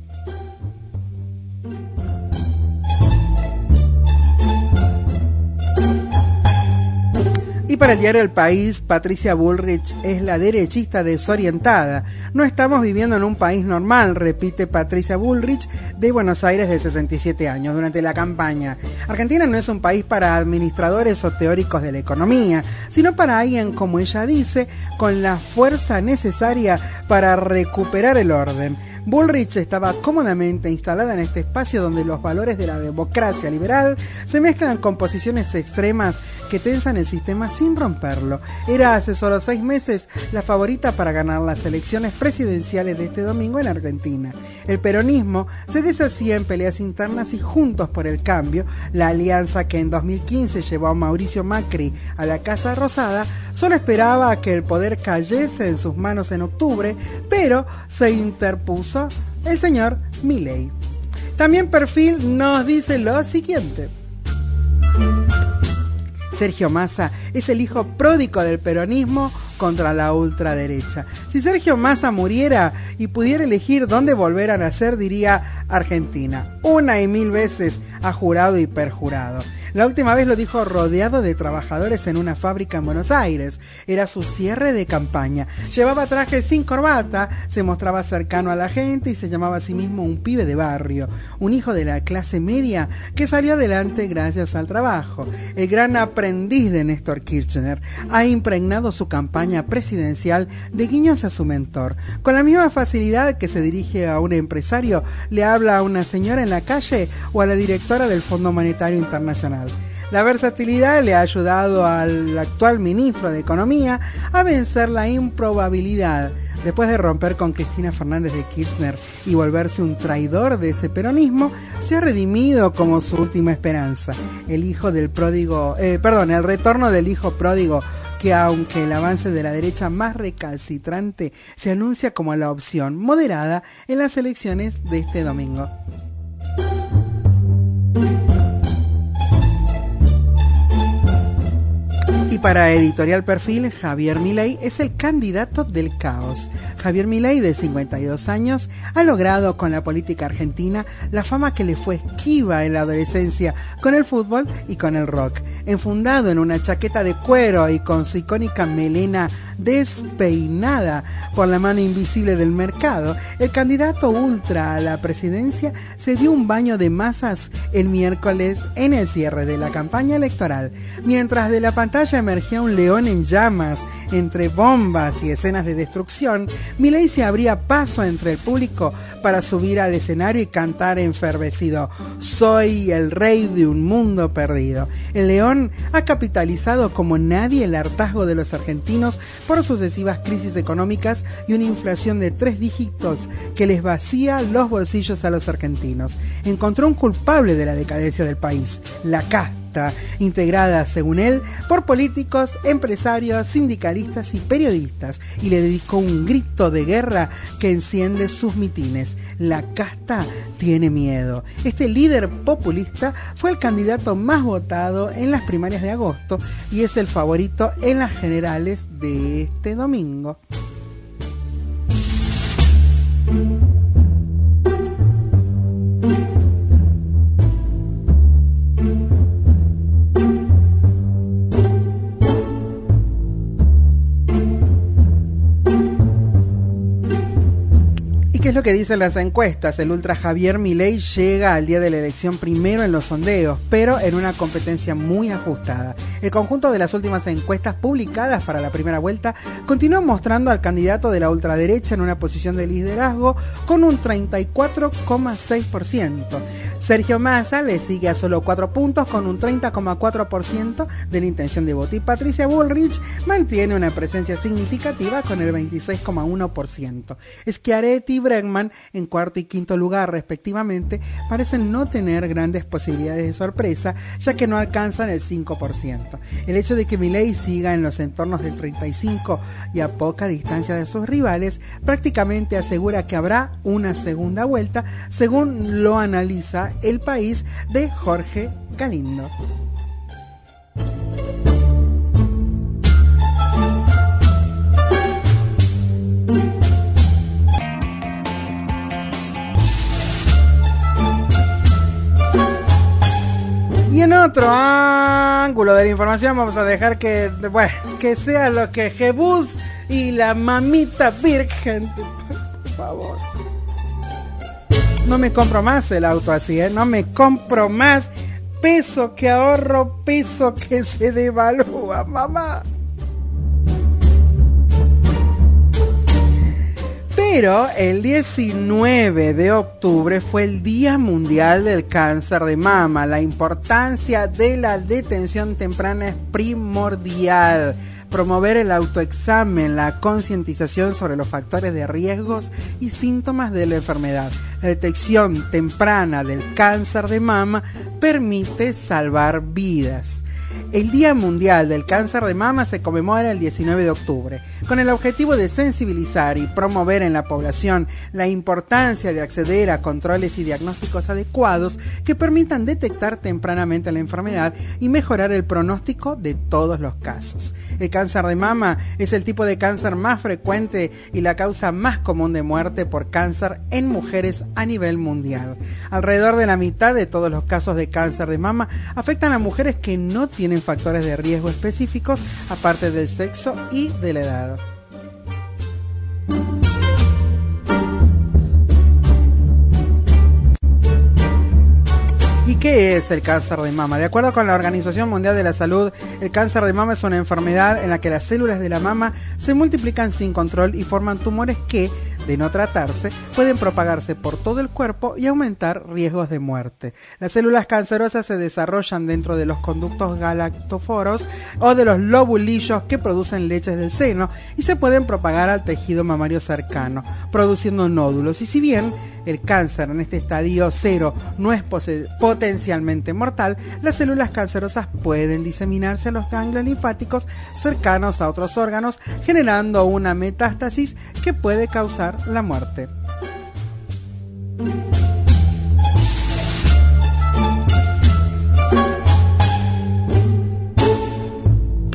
Y para el diario El País, Patricia Bullrich es la derechista desorientada. No estamos viviendo en un país normal, repite Patricia Bullrich, de Buenos Aires, de sesenta y siete años, durante la campaña. Argentina no es un país para administradores o teóricos de la economía, sino para alguien, como ella dice, con la fuerza necesaria para recuperar el orden. Bullrich estaba cómodamente instalada en este espacio donde los valores de la democracia liberal se mezclan con posiciones extremas que tensan el sistema sin romperlo. Era hace solo seis meses la favorita para ganar las elecciones presidenciales de este domingo en Argentina. El peronismo se deshacía en peleas internas y Juntos por el Cambio, la alianza que en dos mil quince llevó a Mauricio Macri a la Casa Rosada, solo esperaba a que el poder cayese en sus manos en octubre, pero se interpuso el señor Milei. También Perfil nos dice lo siguiente: Sergio Massa es el hijo pródigo del peronismo contra la ultraderecha. Si Sergio Massa muriera y pudiera elegir dónde volver a nacer, diría Argentina. Una y mil veces ha jurado y perjurado. La última vez lo dijo rodeado de trabajadores en una fábrica en Buenos Aires. Era su cierre de campaña. Llevaba traje sin corbata, se mostraba cercano a la gente y se llamaba a sí mismo un pibe de barrio, un hijo de la clase media que salió adelante gracias al trabajo. El gran aprendiz de Néstor Kirchner ha impregnado su campaña presidencial de guiños a su mentor. Con la misma facilidad que se dirige a un empresario, le habla a una señora en la calle o a la directora del Fondo Monetario Internacional. La versatilidad le ha ayudado al actual ministro de Economía a vencer la improbabilidad. Después de romper con Cristina Fernández de Kirchner y volverse un traidor de ese peronismo, se ha redimido como su última esperanza. El hijo del pródigo, eh, perdón, el retorno del hijo pródigo, que aunque el avance de la derecha más recalcitrante se anuncia como la opción moderada en las elecciones de este domingo. Y para Editorial Perfil, Javier Milei es el candidato del caos. Javier Milei, de cincuenta y dos años, ha logrado con la política argentina la fama que le fue esquiva en la adolescencia con el fútbol y con el rock. Enfundado en una chaqueta de cuero y con su icónica melena despeinada por la mano invisible del mercado, el candidato ultra a la presidencia se dio un baño de masas el miércoles en el cierre de la campaña electoral. Mientras de la pantalla emergía un león en llamas entre bombas y escenas de destrucción, Milei se abría paso entre el público para subir al escenario y cantar enfervecido: "Soy el rey de un mundo perdido". El león ha capitalizado como nadie el hartazgo de los argentinos por sucesivas crisis económicas y una inflación de tres dígitos que les vacía los bolsillos a los argentinos. Encontró un culpable de la decadencia del país: la casta, integrada, según él, por políticos, empresarios, sindicalistas y periodistas, y le dedicó un grito de guerra que enciende sus mitines: la casta tiene miedo. Este líder populista fue el candidato más votado en las primarias de agosto y es el favorito en las generales de este domingo. ¿Qué es lo que dicen las encuestas? El ultra Javier Milei llega al día de la elección primero en los sondeos, pero en una competencia muy ajustada. El conjunto de las últimas encuestas publicadas para la primera vuelta continúa mostrando al candidato de la ultraderecha en una posición de liderazgo con un treinta y cuatro coma seis por ciento. Sergio Massa le sigue a solo cuatro puntos con un treinta coma cuatro por ciento de la intención de voto, y Patricia Bullrich mantiene una presencia significativa con el veintiséis coma uno por ciento. Schiaretti y Bregman, en cuarto y quinto lugar respectivamente, parecen no tener grandes posibilidades de sorpresa, ya que no alcanzan el cinco por ciento. El hecho de que Milei siga en los entornos del treinta y cinco y a poca distancia de sus rivales prácticamente asegura que habrá una segunda vuelta, según lo analiza El País de Jorge Galindo. Y en otro ángulo de la información vamos a dejar que, bueno, que sea lo que Jebús y la mamita virgen, por favor. No me compro más el auto así, ¿eh? No me compro más. Peso que ahorro, peso que se devalúa, mamá. Pero el diecinueve de octubre fue el Día Mundial del Cáncer de Mama. La importancia de la detención temprana es primordial. Promover el autoexamen, la concientización sobre los factores de riesgos y síntomas de la enfermedad. La detección temprana del cáncer de mama permite salvar vidas. El Día Mundial del Cáncer de Mama se conmemora el diecinueve de octubre, con el objetivo de sensibilizar y promover en la población la importancia de acceder a controles y diagnósticos adecuados que permitan detectar tempranamente la enfermedad y mejorar el pronóstico de todos los casos. El cáncer de mama es el tipo de cáncer más frecuente y la causa más común de muerte por cáncer en mujeres a nivel mundial. Alrededor de la mitad de todos los casos de cáncer de mama afectan a mujeres que no tienen factores de riesgo específicos aparte del sexo y de la edad. ¿Y qué es el cáncer de mama? De acuerdo con la Organización Mundial de la Salud, el cáncer de mama es una enfermedad en la que las células de la mama se multiplican sin control y forman tumores que, de no tratarse, pueden propagarse por todo el cuerpo y aumentar riesgos de muerte. Las células cancerosas se desarrollan dentro de los conductos galactóforos o de los lobulillos que producen leches del seno y se pueden propagar al tejido mamario cercano, produciendo nódulos. Y si bien el cáncer en este estadio cero no es potencialmente mortal, las células cancerosas pueden diseminarse a los ganglios linfáticos cercanos a otros órganos, generando una metástasis que puede causar la muerte. Como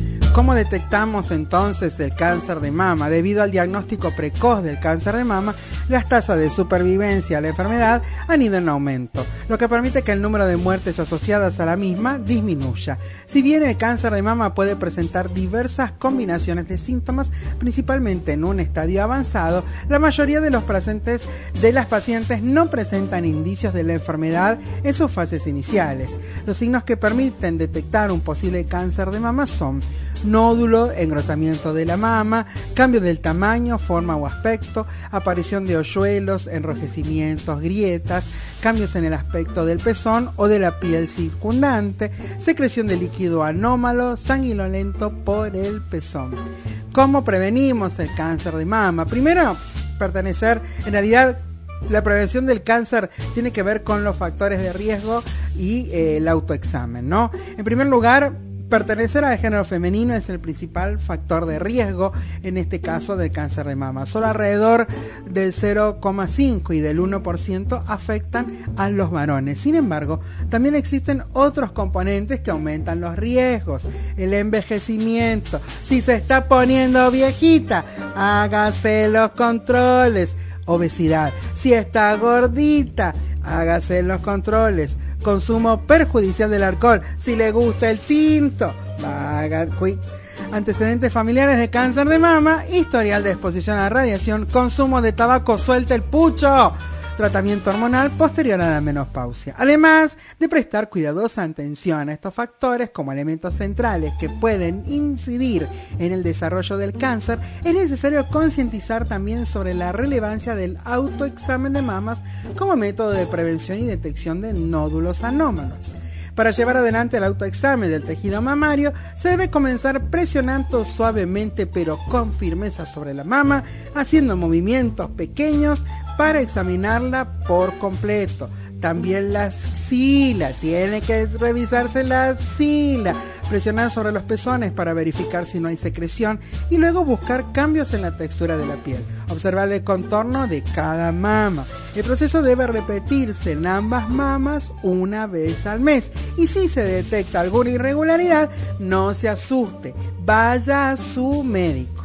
¿Cómo detectamos entonces el cáncer de mama? Debido al diagnóstico precoz del cáncer de mama, las tasas de supervivencia a la enfermedad han ido en aumento, lo que permite que el número de muertes asociadas a la misma disminuya. Si bien el cáncer de mama puede presentar diversas combinaciones de síntomas, principalmente en un estadio avanzado, la mayoría de los pacientes de las pacientes no presentan indicios de la enfermedad en sus fases iniciales. Los signos que permiten detectar un posible cáncer de mama son nódulo, engrosamiento de la mama, cambio del tamaño, forma o aspecto, aparición de hoyuelos, enrojecimientos, grietas, cambios en el aspecto del pezón o de la piel circundante, secreción de líquido anómalo, sanguinolento por el pezón. ¿Cómo prevenimos el cáncer de mama? Primero, pertenecer, en realidad, la prevención del cáncer tiene que ver con los factores de riesgo y eh, el autoexamen, ¿no? En primer lugar, pertenecer al género femenino es el principal factor de riesgo, en este caso del cáncer de mama. Solo alrededor del cero coma cinco y del uno por ciento afectan a los varones. Sin embargo, también existen otros componentes que aumentan los riesgos. El envejecimiento. Si se está poniendo viejita, hágase los controles. Obesidad. Si está gordita, hágase los controles. Consumo perjudicial del alcohol. Si le gusta el tinto, haga cuí. Antecedentes familiares de cáncer de mama, historial de exposición a radiación, consumo de tabaco, suelta el pucho. Tratamiento hormonal posterior a la menopausia. Además de prestar cuidadosa atención a estos factores como elementos centrales que pueden incidir en el desarrollo del cáncer, es necesario concientizar también sobre la relevancia del autoexamen de mamas como método de prevención y detección de nódulos anómalos. Para llevar adelante el autoexamen del tejido mamario, se debe comenzar presionando suavemente pero con firmeza sobre la mama, haciendo movimientos pequeños para examinarla por completo. También la axila, tiene que revisarse la axila, presionar sobre los pezones para verificar si no hay secreción y luego buscar cambios en la textura de la piel. Observar el contorno de cada mama. El proceso debe repetirse en ambas mamas una vez al mes. Y si se detecta alguna irregularidad, no se asuste, vaya a su médico.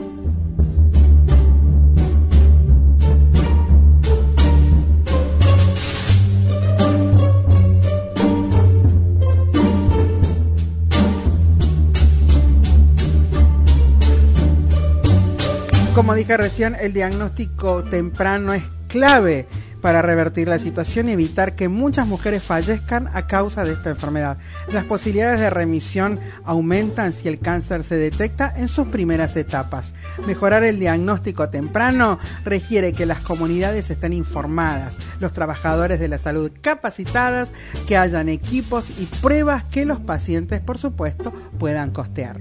Como dije recién, el diagnóstico temprano es clave para revertir la situación y evitar que muchas mujeres fallezcan a causa de esta enfermedad. Las posibilidades de remisión aumentan si el cáncer se detecta en sus primeras etapas. Mejorar el diagnóstico temprano requiere que las comunidades estén informadas, los trabajadores de la salud capacitadas, que hayan equipos y pruebas que los pacientes, por supuesto, puedan costear.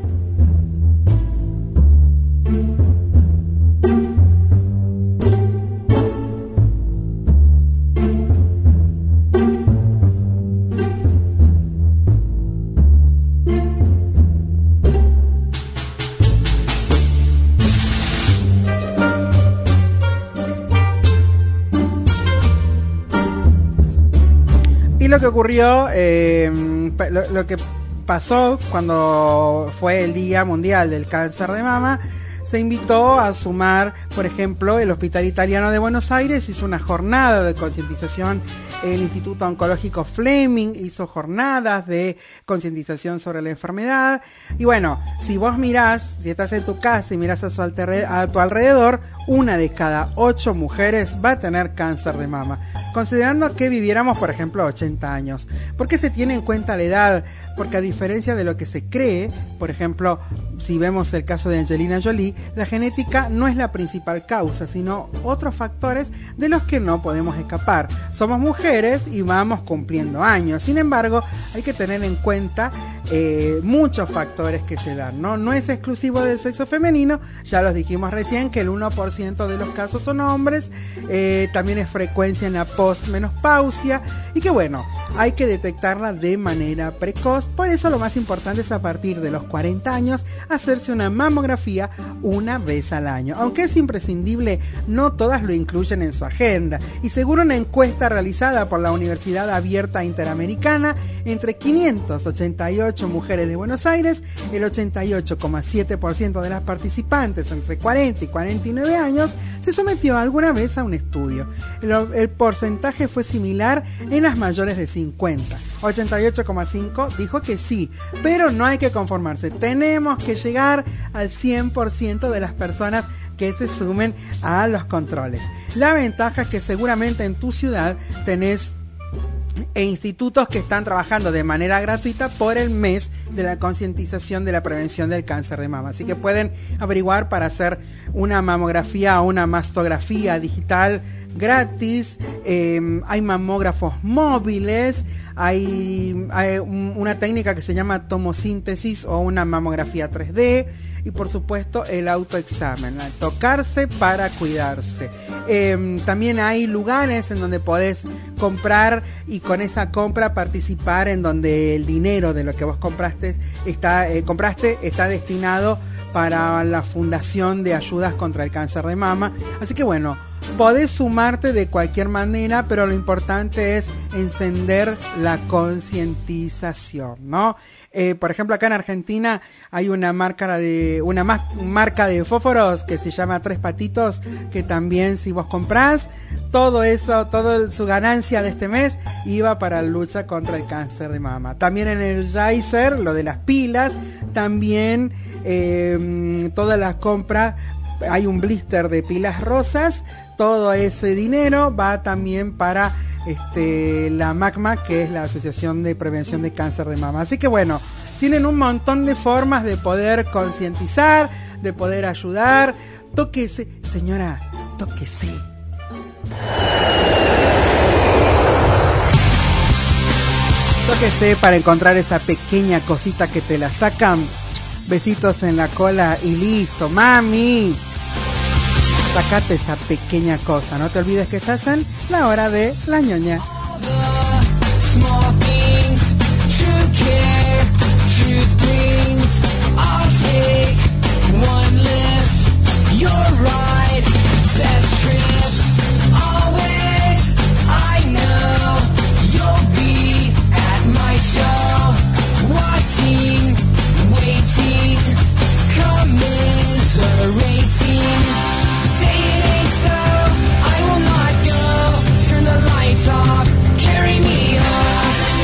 Lo que ocurrió, eh, lo, lo que pasó cuando fue el Día Mundial del Cáncer de Mama, se invitó a sumar, por ejemplo, el Hospital Italiano de Buenos Aires hizo una jornada de concientización, el Instituto Oncológico Fleming hizo jornadas de concientización sobre la enfermedad. Y bueno, si vos mirás, si estás en tu casa y mirás a, su alter- a tu alrededor, una de cada ocho mujeres va a tener cáncer de mama, considerando que viviéramos, por ejemplo, ochenta años. ¿Por qué se tiene en cuenta la edad? Porque a diferencia de lo que se cree, por ejemplo, si vemos el caso de Angelina Jolie, la genética no es la principal causa, sino otros factores de los que no podemos escapar. Somos mujeres y vamos cumpliendo años. Sin embargo, hay que tener en cuenta eh, muchos factores que se dan, ¿no? No es exclusivo del sexo femenino, ya los dijimos recién que el uno por ciento de los casos son hombres, eh, también es frecuencia en la postmenopausia y que bueno, hay que detectarla de manera precoz. Por eso lo más importante es a partir de los cuarenta años hacerse una mamografía una vez al año. Aunque es imprescindible, no todas lo incluyen en su agenda. Y según una encuesta realizada por la Universidad Abierta Interamericana, entre quinientos ochenta y ocho ocho mujeres de Buenos Aires, el ochenta y ocho coma siete por ciento de las participantes entre cuarenta y cuarenta y nueve años se sometió alguna vez a un estudio. El, el porcentaje fue similar en las mayores de cincuenta. ochenta y ocho coma cinco por ciento dijo que sí, pero no hay que conformarse. Tenemos que llegar al cien por ciento de las personas que se sumen a los controles. La ventaja es que seguramente en tu ciudad tenés e institutos que están trabajando de manera gratuita por el mes de la concientización de la prevención del cáncer de mama. Así que pueden averiguar para hacer una mamografía o una mastografía digital gratis. Eh, hay mamógrafos móviles, hay, hay un, una técnica que se llama tomosíntesis o una mamografía tres D, y por supuesto el autoexamen, tocarse para cuidarse. Eh, también hay lugares en donde podés comprar y con esa compra participar, en donde el dinero de lo que vos compraste está, eh, compraste está destinado para la Fundación de Ayudas contra el Cáncer de Mama. Así que bueno, podés sumarte de cualquier manera, pero lo importante es encender la concientización, ¿no? Eh, por ejemplo, acá en Argentina hay una marca de una ma- marca de fósforos que se llama Tres Patitos, que también, si vos comprás, todo eso, toda su ganancia de este mes iba para la lucha contra el cáncer de mama. También en el Geyser, lo de las pilas, también eh, todas las compras, hay un blister de pilas rosas, todo ese dinero va también para este, la MACMA, que es la Asociación de Prevención de Cáncer de Mama. Así que bueno, tienen un montón de formas de poder concientizar, de poder ayudar. Tóquese, señora, tóquese. Tóquese para encontrar esa pequeña cosita que te la sacan. Besitos en la cola y listo, mami. Sacate esa pequeña cosa. No te olvides que estás en la hora de la ñoña. Off, carry me on.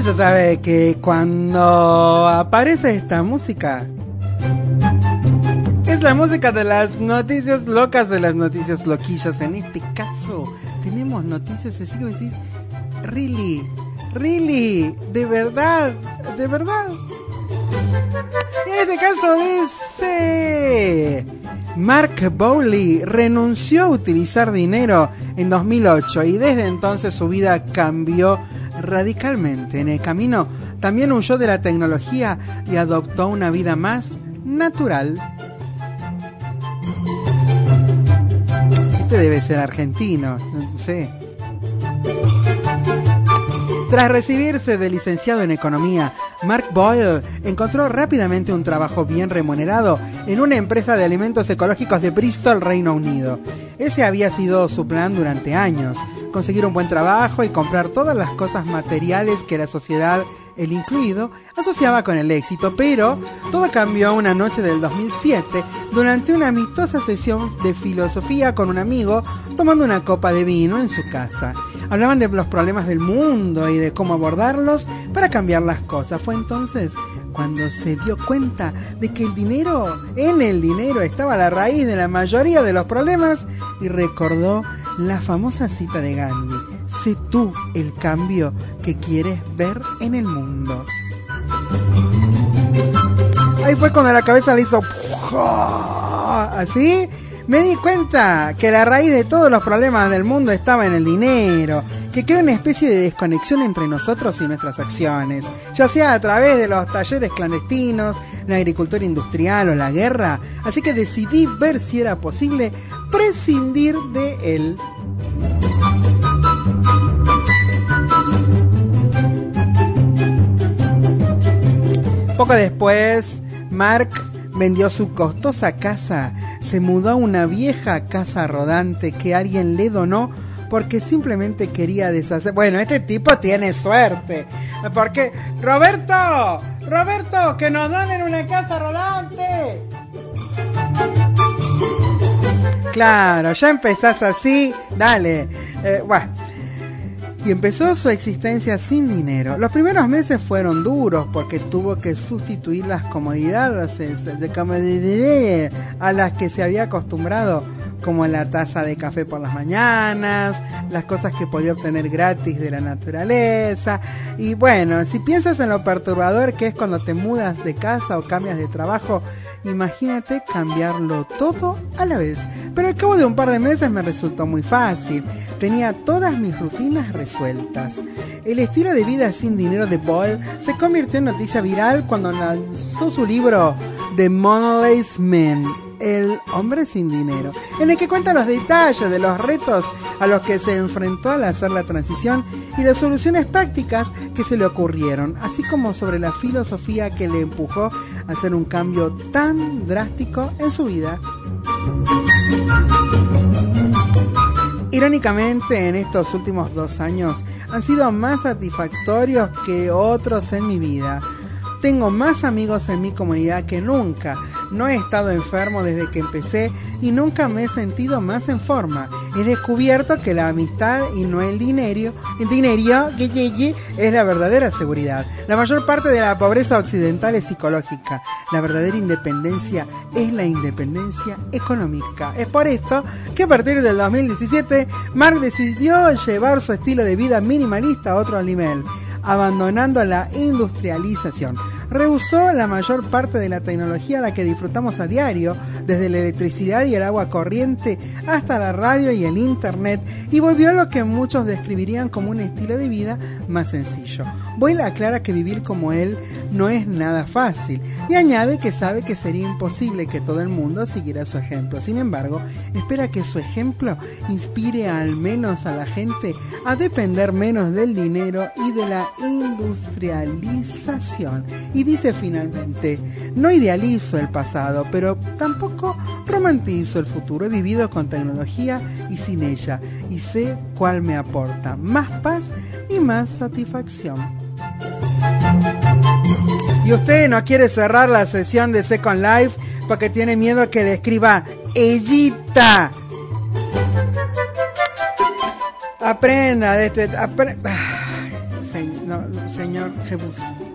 ya sabe que cuando aparece esta música es la música de las noticias locas, de las noticias loquillas. En este caso tenemos noticias así como decís, really, really, de verdad, de verdad. Y en este caso dice: Mark Bowley renunció a utilizar dinero en dos mil ocho y desde entonces su vida cambió radicalmente. En el camino también huyó de la tecnología y adoptó una vida más natural. Este debe ser argentino, no sé. Tras recibirse de licenciado en economía, Mark Boyle encontró rápidamente un trabajo bien remunerado en una empresa de alimentos ecológicos de Bristol, Reino Unido. Ese había sido su plan durante años: conseguir un buen trabajo y comprar todas las cosas materiales que la sociedad, él incluido, asociaba con el éxito. Pero todo cambió una noche del dos mil siete durante una amistosa sesión de filosofía con un amigo, tomando una copa de vino en su casa. Hablaban de los problemas del mundo y de cómo abordarlos para cambiar las cosas. Fue entonces cuando se dio cuenta de que el dinero, en el dinero estaba la raíz de la mayoría de los problemas, y recordó la famosa cita de Gandhi: sé tú el cambio que quieres ver en el mundo. Ahí fue cuando la cabeza le hizo así. Me di cuenta que la raíz de todos los problemas del mundo estaba en el dinero, que crea una especie de desconexión entre nosotros y nuestras acciones, ya sea a través de los talleres clandestinos, la agricultura industrial o la guerra. Así que decidí ver si era posible prescindir de él. Poco después, Mark vendió su costosa casa, se mudó a una vieja casa rodante que alguien le donó porque simplemente quería deshacer. Bueno, este tipo tiene suerte, porque Roberto, Roberto, que nos donen una casa rodante. Claro, ya empezás así, dale. Eh, bueno. Y empezó su existencia sin dinero. Los primeros meses fueron duros porque tuvo que sustituir las comodidades de comodidades a las que se había acostumbrado, como la taza de café por las mañanas, las cosas que podía obtener gratis de la naturaleza. Y bueno, si piensas en lo perturbador que es cuando te mudas de casa o cambias de trabajo, imagínate cambiarlo todo a la vez. Pero al cabo de un par de meses me resultó muy fácil. Tenía todas mis rutinas resueltas. El estilo de vida sin dinero de Boyle se convirtió en noticia viral cuando lanzó su libro The Moneless Man, el hombre sin dinero, en el que cuenta los detalles de los retos a los que se enfrentó al hacer la transición y las soluciones prácticas que se le ocurrieron, así como sobre la filosofía que le empujó a hacer un cambio tan drástico en su vida. Irónicamente, en estos últimos dos años han sido más satisfactorios que otros en mi vida. Tengo más amigos en mi comunidad que nunca. No he estado enfermo desde que empecé y nunca me he sentido más en forma. He descubierto que la amistad y no el dinero, el dinero es la verdadera seguridad. La mayor parte de la pobreza occidental es psicológica. La verdadera independencia es la independencia económica. Es por esto que a partir del dos mil diecisiete, Mark decidió llevar su estilo de vida minimalista a otro nivel, abandonando la industrialización. Rehusó la mayor parte de la tecnología a la que disfrutamos a diario, desde la electricidad y el agua corriente hasta la radio y el internet, y volvió a lo que muchos describirían como un estilo de vida más sencillo. Boyle aclara que vivir como él no es nada fácil, y añade que sabe que sería imposible que todo el mundo siguiera su ejemplo. Sin embargo, espera que su ejemplo inspire al menos a la gente a depender menos del dinero y de la industrialización. Y dice finalmente: no idealizo el pasado, pero tampoco romantizo el futuro. He vivido con tecnología y sin ella, y sé cuál me aporta más paz y más satisfacción. Y usted no quiere cerrar la sesión de Second Life porque tiene miedo a que le escriba ellita. Aprenda de este... Apre... no, señor Jebus.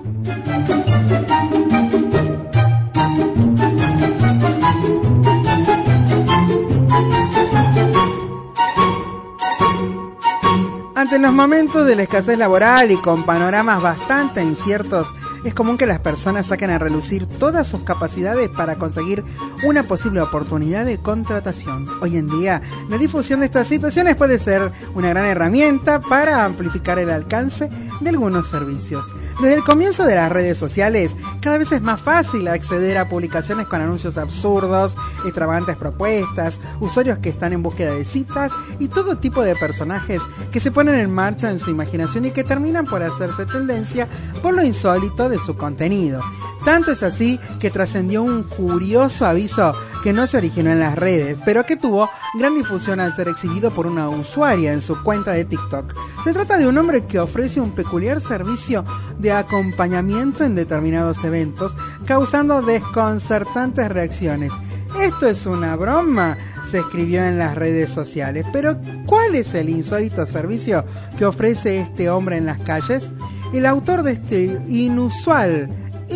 Ante los momentos de la escasez laboral y con panoramas bastante inciertos, es común que las personas saquen a relucir todas sus capacidades para conseguir una posible oportunidad de contratación. Hoy en día, la difusión de estas situaciones puede ser una gran herramienta para amplificar el alcance de algunos servicios. Desde el comienzo de las redes sociales, cada vez es más fácil acceder a publicaciones con anuncios absurdos, extravagantes propuestas, usuarios que están en búsqueda de citas y todo tipo de personajes que se ponen en marcha en su imaginación y que terminan por hacerse tendencia por lo insólito de su contenido. Tanto es así que trascendió un curioso aviso que no se originó en las redes, pero que tuvo gran difusión al ser exhibido por una usuaria en su cuenta de TikTok. Se trata de un hombre que ofrece un peculiar servicio de acompañamiento en determinados eventos, causando desconcertantes reacciones. ¿Esto es una broma?, se escribió en las redes sociales. Pero, ¿cuál es el insólito servicio que ofrece este hombre en las calles? El autor de este inusual,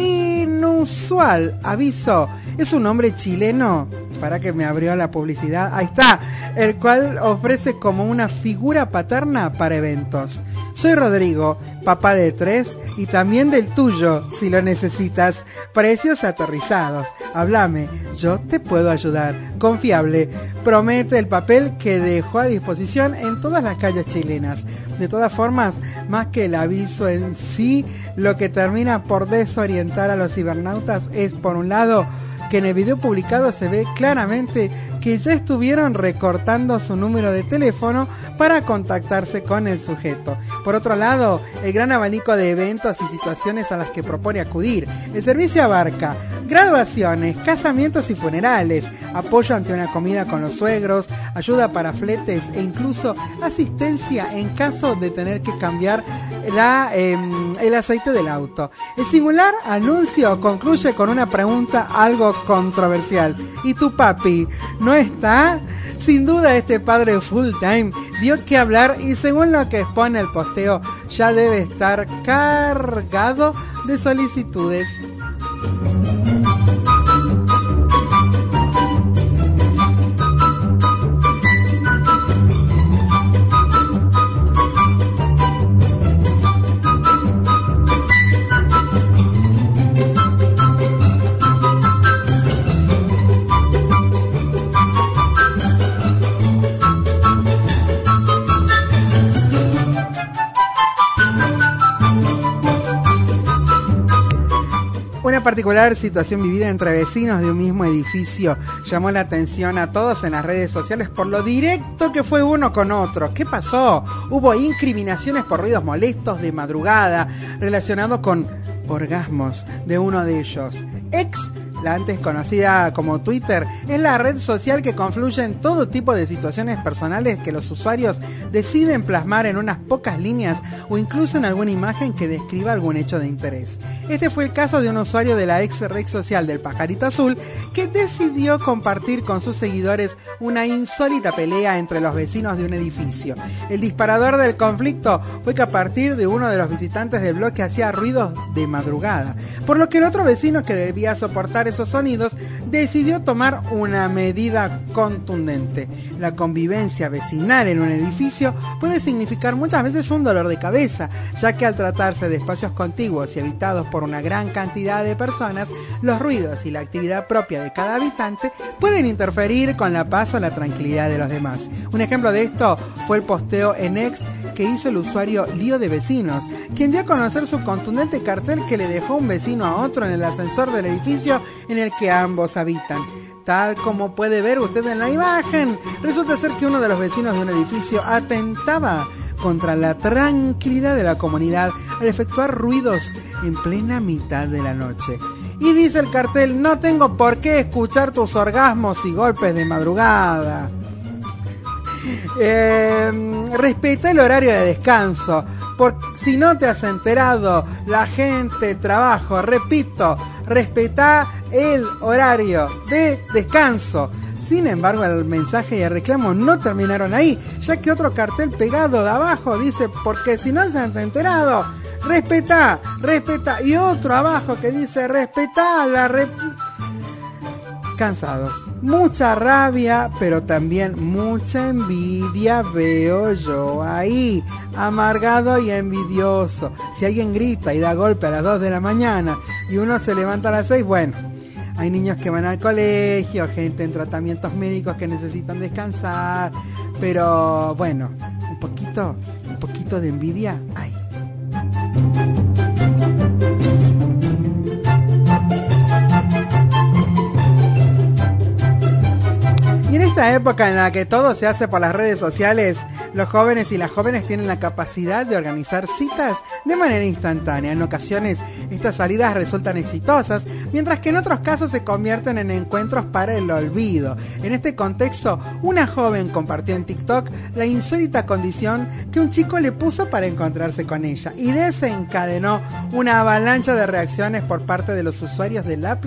inusual aviso es un hombre chileno, para que me abrió la publicidad, ahí está, el cual ofrece como una figura paterna para eventos. Soy Rodrigo, papá de tres y también del tuyo, si lo necesitas. Precios aterrizados, háblame, yo te puedo ayudar. Confiable, promete el papel que dejó a disposición en todas las calles chilenas. De todas formas, más que el aviso en sí, lo que termina por desorientar a los cibernautas es, por un lado, que en el video publicado se ve claramente que ya estuvieron recortando su número de teléfono para contactarse con el sujeto. Por otro lado, el gran abanico de eventos y situaciones a las que propone acudir. El servicio abarca graduaciones, casamientos y funerales, apoyo ante una comida con los suegros, ayuda para fletes e incluso asistencia en caso de tener que cambiar la, eh, el aceite del auto. El singular anuncio concluye con una pregunta algo controversial. ¿Y tu papi no está? Sin duda este padre full time dio que hablar y según lo que expone el posteo ya debe estar cargado de solicitudes. Una particular situación vivida entre vecinos de un mismo edificio llamó la atención a todos en las redes sociales por lo directo que fue uno con otro. ¿Qué pasó? Hubo incriminaciones por ruidos molestos de madrugada relacionados con orgasmos de uno de ellos. Ex, la antes conocida como Twitter, es la red social que confluye en todo tipo de situaciones personales que los usuarios deciden plasmar en unas pocas líneas o incluso en alguna imagen que describa algún hecho de interés. Este fue el caso de un usuario de la ex red social del Pajarito Azul que decidió compartir con sus seguidores una insólita pelea entre los vecinos de un edificio. El disparador del conflicto fue que a partir de uno de los visitantes del bloque hacía ruidos de madrugada, por lo que el otro vecino que debía soportar esos sonidos decidió tomar una medida contundente. La convivencia vecinal en un edificio puede significar muchas veces un dolor de cabeza, ya que al tratarse de espacios contiguos y habitados por una gran cantidad de personas, los ruidos y la actividad propia de cada habitante pueden interferir con la paz o la tranquilidad de los demás. Un ejemplo de esto fue el posteo en X que hizo el usuario Lío de Vecinos, quien dio a conocer su contundente cartel que le dejó un vecino a otro en el ascensor del edificio en el que ambos habitan. Tal como puede ver usted en la imagen, resulta ser que uno de los vecinos de un edificio atentaba contra la tranquilidad de la comunidad al efectuar ruidos en plena mitad de la noche. Y dice el cartel: no tengo por qué escuchar tus orgasmos y golpes de madrugada. Eh, respeta el horario de descanso, porque si no te has enterado, la gente, trabajo, repito, respeta el horario de descanso. Sin embargo, el mensaje y el reclamo no terminaron ahí, ya que otro cartel pegado de abajo dice: porque si no se han enterado, Respetá, respetá. Y otro abajo que dice, respetá la rep... Cansados. Mucha rabia, pero también mucha envidia veo yo ahí. Amargado y envidioso. Si alguien grita y da golpe a las dos de la mañana y uno se levanta a las seis, bueno, hay niños que van al colegio, gente en tratamientos médicos que necesitan descansar, pero bueno, un poquito, un poquito de envidia hay. Y en esta época en la que todo se hace por las redes sociales, los jóvenes y las jóvenes tienen la capacidad de organizar citas de manera instantánea. En ocasiones estas salidas resultan exitosas, mientras que en otros casos se convierten en encuentros para el olvido. En este contexto, una joven compartió en TikTok la insólita condición que un chico le puso para encontrarse con ella y desencadenó una avalancha de reacciones por parte de los usuarios de la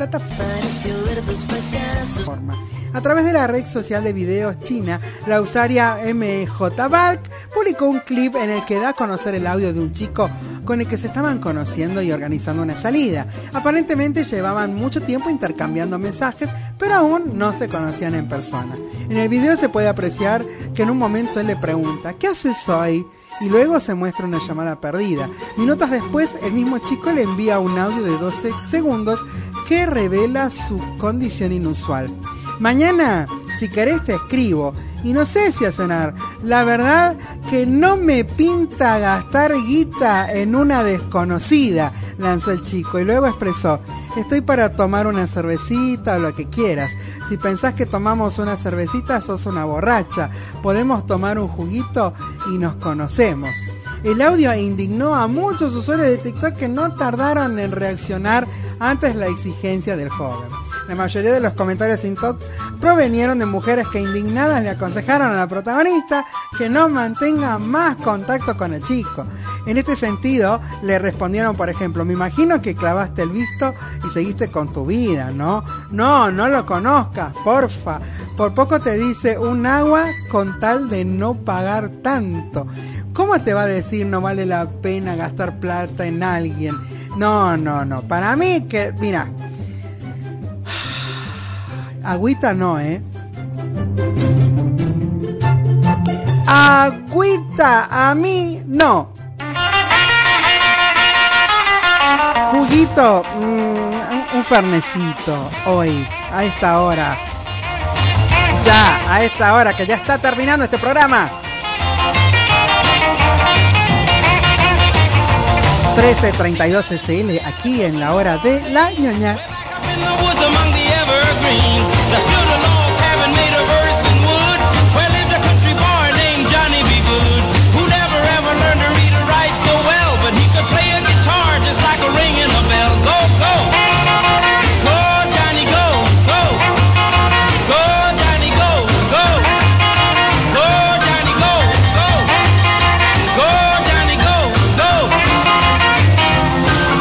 plataforma. A través de la red social de videos china, la usuaria M J Balk publicó un clip en el que da a conocer el audio de un chico con el que se estaban conociendo y organizando una salida. Aparentemente llevaban mucho tiempo intercambiando mensajes, pero aún no se conocían en persona. En el video se puede apreciar que en un momento él le pregunta, ¿qué haces hoy? Y luego se muestra una llamada perdida. Minutos después, el mismo chico le envía un audio de doce segundos que revela su condición inusual. Mañana, si querés, te escribo. Y no sé si a cenar. La verdad que no me pinta gastar guita en una desconocida, lanzó el chico. Y luego expresó, estoy para tomar una cervecita o lo que quieras. Si pensás que tomamos una cervecita, sos una borracha. Podemos tomar un juguito y nos conocemos. El audio indignó a muchos usuarios de TikTok que no tardaron en reaccionar ante la exigencia del joven. La mayoría de los comentarios en TikTok provenieron de mujeres que indignadas le aconsejaron a la protagonista que no mantenga más contacto con el chico. En este sentido, le respondieron, por ejemplo, me imagino que clavaste el visto y seguiste con tu vida, ¿no? No, no lo conozcas, porfa. Por poco te dice un agua con tal de no pagar tanto. ¿Cómo te va a decir no vale la pena gastar plata en alguien? No, no, no. Para mí que, mira, agüita no, ¿eh? Agüita a mí no. Juguito, mmm, un, un fernecito hoy, a esta hora. Ya, a esta hora que ya está terminando este programa. trece treinta y dos S L aquí en la hora de la ñoña.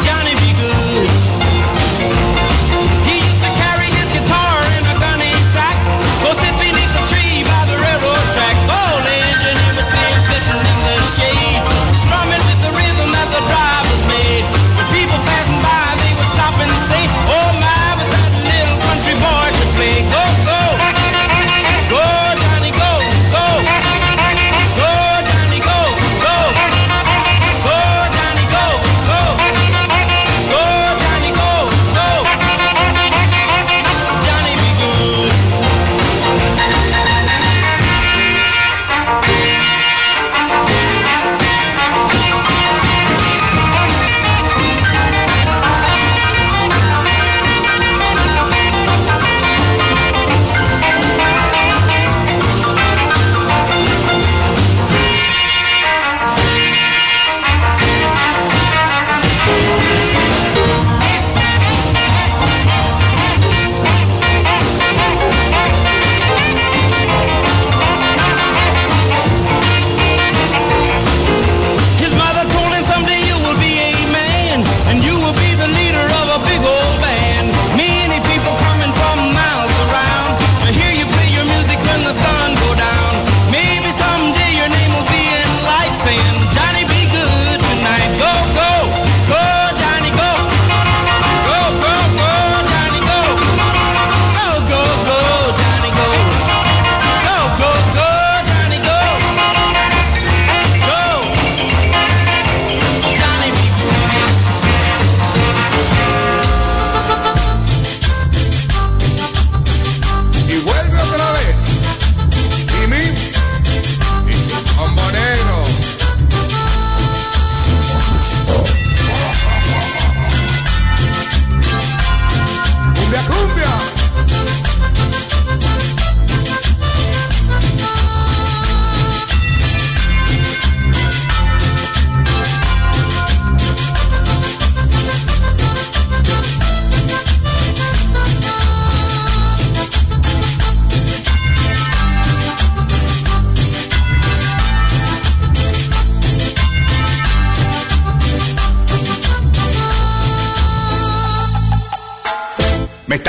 Sack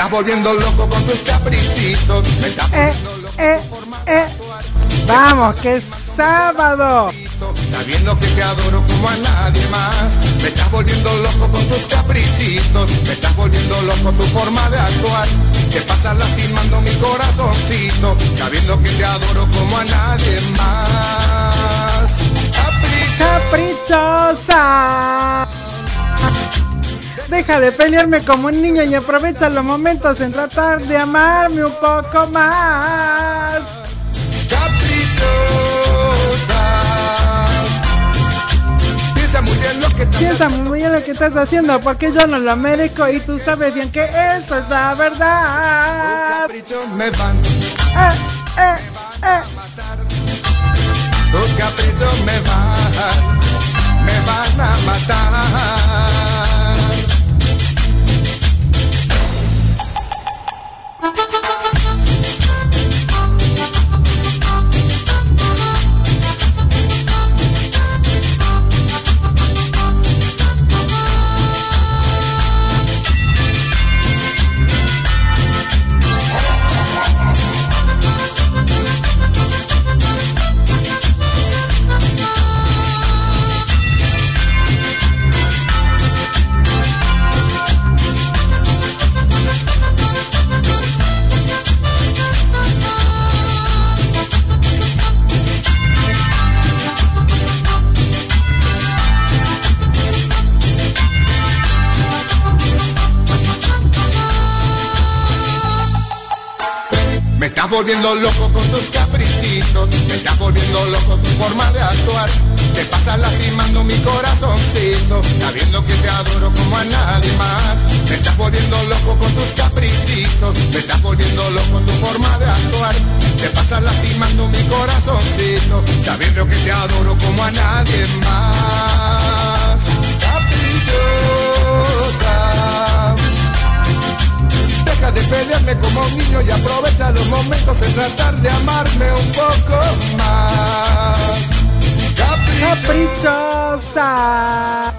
estás volviendo loco con tus caprichitos. Me estás Eh, volviendo loco eh, por forma eh. de actuar. Vamos, que es sábado. Sabiendo que te adoro como a nadie más. Me estás volviendo loco con tus caprichitos. Me estás volviendo loco tu forma de actuar. Que pasas lastimando mi corazoncito. Sabiendo que te adoro como a nadie más. Caprichosa. Deja de pelearme como un niño y aprovecha los momentos en tratar de amarme un poco más. Caprichosa. Piensa muy bien lo que estás Piensa muy bien lo que estás haciendo porque yo no lo merezco y tú sabes bien que eso es la Tus verdad. caprichos me van, Eh, eh, eh. tus caprichos me van, me van a matar. Me estás volviendo loco con tus caprichitos. Me estás volviendo loco tu forma de actuar. Te pasas lastimando mi corazoncito. Sabiendo que te adoro como a nadie más. Me estás volviendo loco con tus caprichitos. Me estás volviendo loco tu forma de actuar. Te pasas lastimando mi corazoncito. Sabiendo que te adoro como a nadie más. Caprichosa. Deja de pelearme como un niño y aprovecha los momentos en tratar de amarme un poco más. Caprichosa.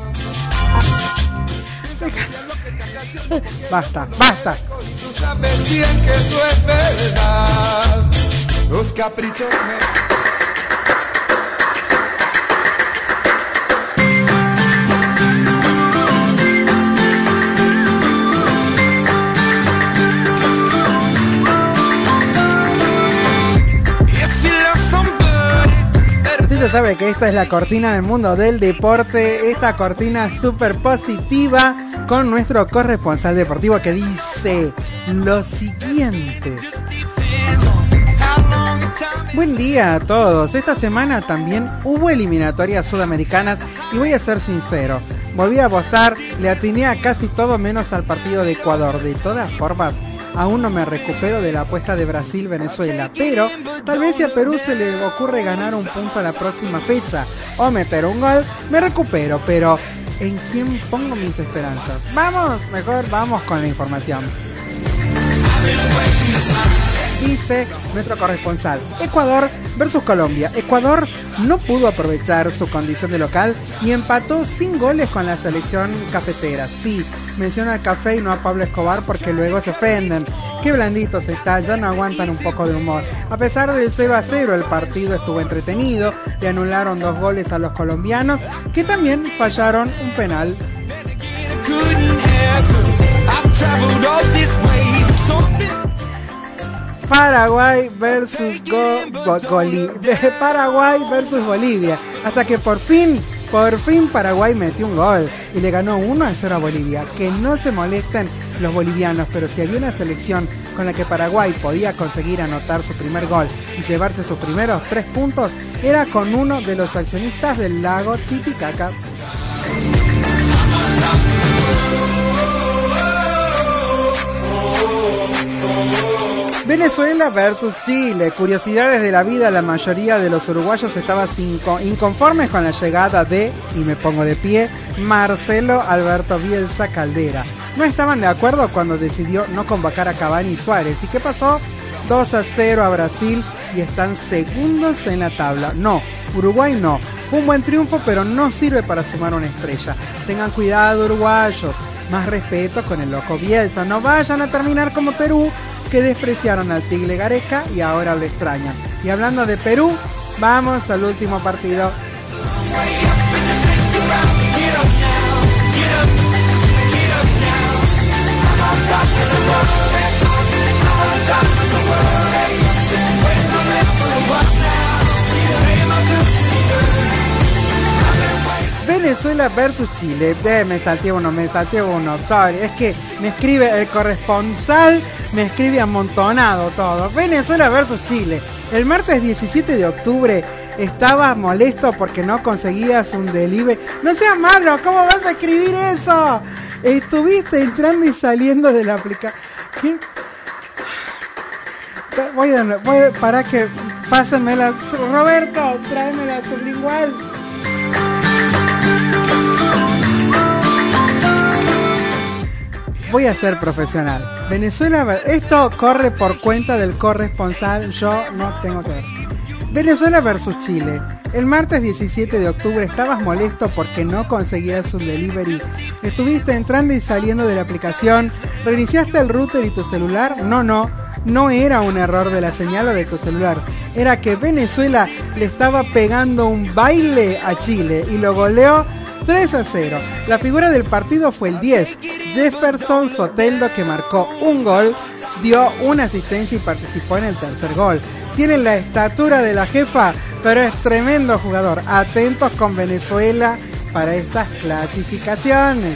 Basta, basta. Tú sabes bien que eso es verdad. Los caprichos me... Usted ya sabe que esta es la cortina del mundo del deporte, esta cortina súper positiva con nuestro corresponsal deportivo que dice lo siguiente. Buen día a todos. Esta semana también hubo eliminatorias sudamericanas y voy a ser sincero, volví a apostar, le atiné a casi todo menos al partido de Ecuador. De todas formas, aún no me recupero de la apuesta de Brasil-Venezuela, pero tal vez si a Perú se le ocurre ganar un punto a la próxima fecha o meter un gol, me recupero, pero ¿en quién pongo mis esperanzas? Vamos, mejor vamos con la información. Dice nuestro corresponsal, Ecuador versus Colombia. Ecuador no pudo aprovechar su condición de local y empató sin goles con la selección cafetera. Sí, menciona al café y no a Pablo Escobar porque luego se ofenden. Qué blanditos están, ya no aguantan un poco de humor. A pesar del cero a cero, el partido estuvo entretenido. Le anularon dos goles a los colombianos, que también fallaron un penal. Paraguay versus Go, Go, Goli, Paraguay versus Bolivia. Hasta que por fin, por fin Paraguay metió un gol y le ganó uno a cero a Bolivia. Que no se molesten los bolivianos, pero si había una selección con la que Paraguay podía conseguir anotar su primer gol y llevarse sus primeros tres puntos, era con uno de los accionistas del lago Titicaca. Venezuela versus Chile. Curiosidades de la vida, la mayoría de los uruguayos estaban inconformes con la llegada de, y me pongo de pie, Marcelo Alberto Bielsa Caldera. No estaban de acuerdo cuando decidió no convocar a Cavani y Suárez. ¿Y qué pasó? dos a cero a Brasil y están segundos en la tabla. No, Uruguay no. Fue un buen triunfo, pero no sirve para sumar una estrella. Tengan cuidado, uruguayos. Más respeto con el loco Bielsa. No vayan a terminar como Perú, que despreciaron al Tigre Gareca y ahora lo extrañan. Y hablando de Perú, vamos al último partido. Venezuela versus Chile. Eh, me salté uno, me salté uno. Sorry, es que me escribe el corresponsal, me escribe amontonado todo. Venezuela versus Chile. El martes diecisiete de octubre estaba molesto porque no conseguías un delivery. No seas malo, ¿cómo vas a escribir eso? Estuviste entrando y saliendo de la aplicación. Voy a, voy a, para que pásenme las. Roberto, tráeme la sublingual. Voy a ser profesional. Venezuela, esto corre por cuenta del corresponsal, yo no tengo que ver. Venezuela versus Chile. El martes diecisiete de octubre estabas molesto porque no conseguías un delivery. Estuviste entrando y saliendo de la aplicación. ¿Reiniciaste el router y tu celular? No, no. No era un error de la señal o de tu celular. Era que Venezuela le estaba pegando un baile a Chile y lo goleó tres a cero. La figura del partido fue el diez, Jefferson Soteldo, que marcó un gol, dio una asistencia y participó en el tercer gol. Tiene la estatura de la jefa, pero es tremendo jugador. Atentos con Venezuela para estas clasificaciones.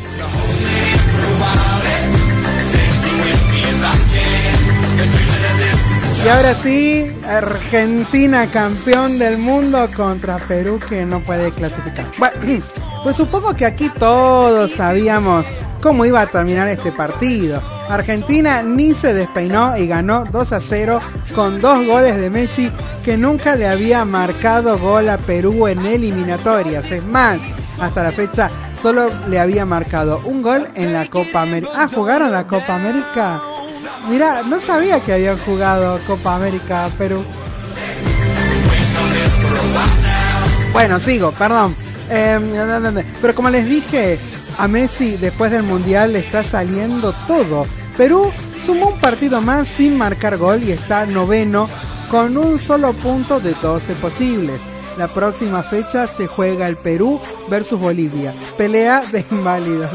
Y ahora sí, Argentina campeón del mundo contra Perú, que no puede clasificar. Bueno, pues supongo que aquí todos sabíamos cómo iba a terminar este partido. Argentina ni se despeinó y ganó dos a cero con dos goles de Messi, que nunca le había marcado gol a Perú en eliminatorias. Es más, hasta la fecha solo le había marcado un gol en la Copa América. Ah, ¿jugaron la Copa América? Mira, no sabía que habían jugado Copa América Perú. Bueno, sigo, perdón. Eh, pero como les dije, a Messi después del Mundial le está saliendo todo. Perú sumó un partido más sin marcar gol y está noveno con un solo punto de doce posibles. La próxima fecha se juega el Perú versus Bolivia. Pelea de inválidos.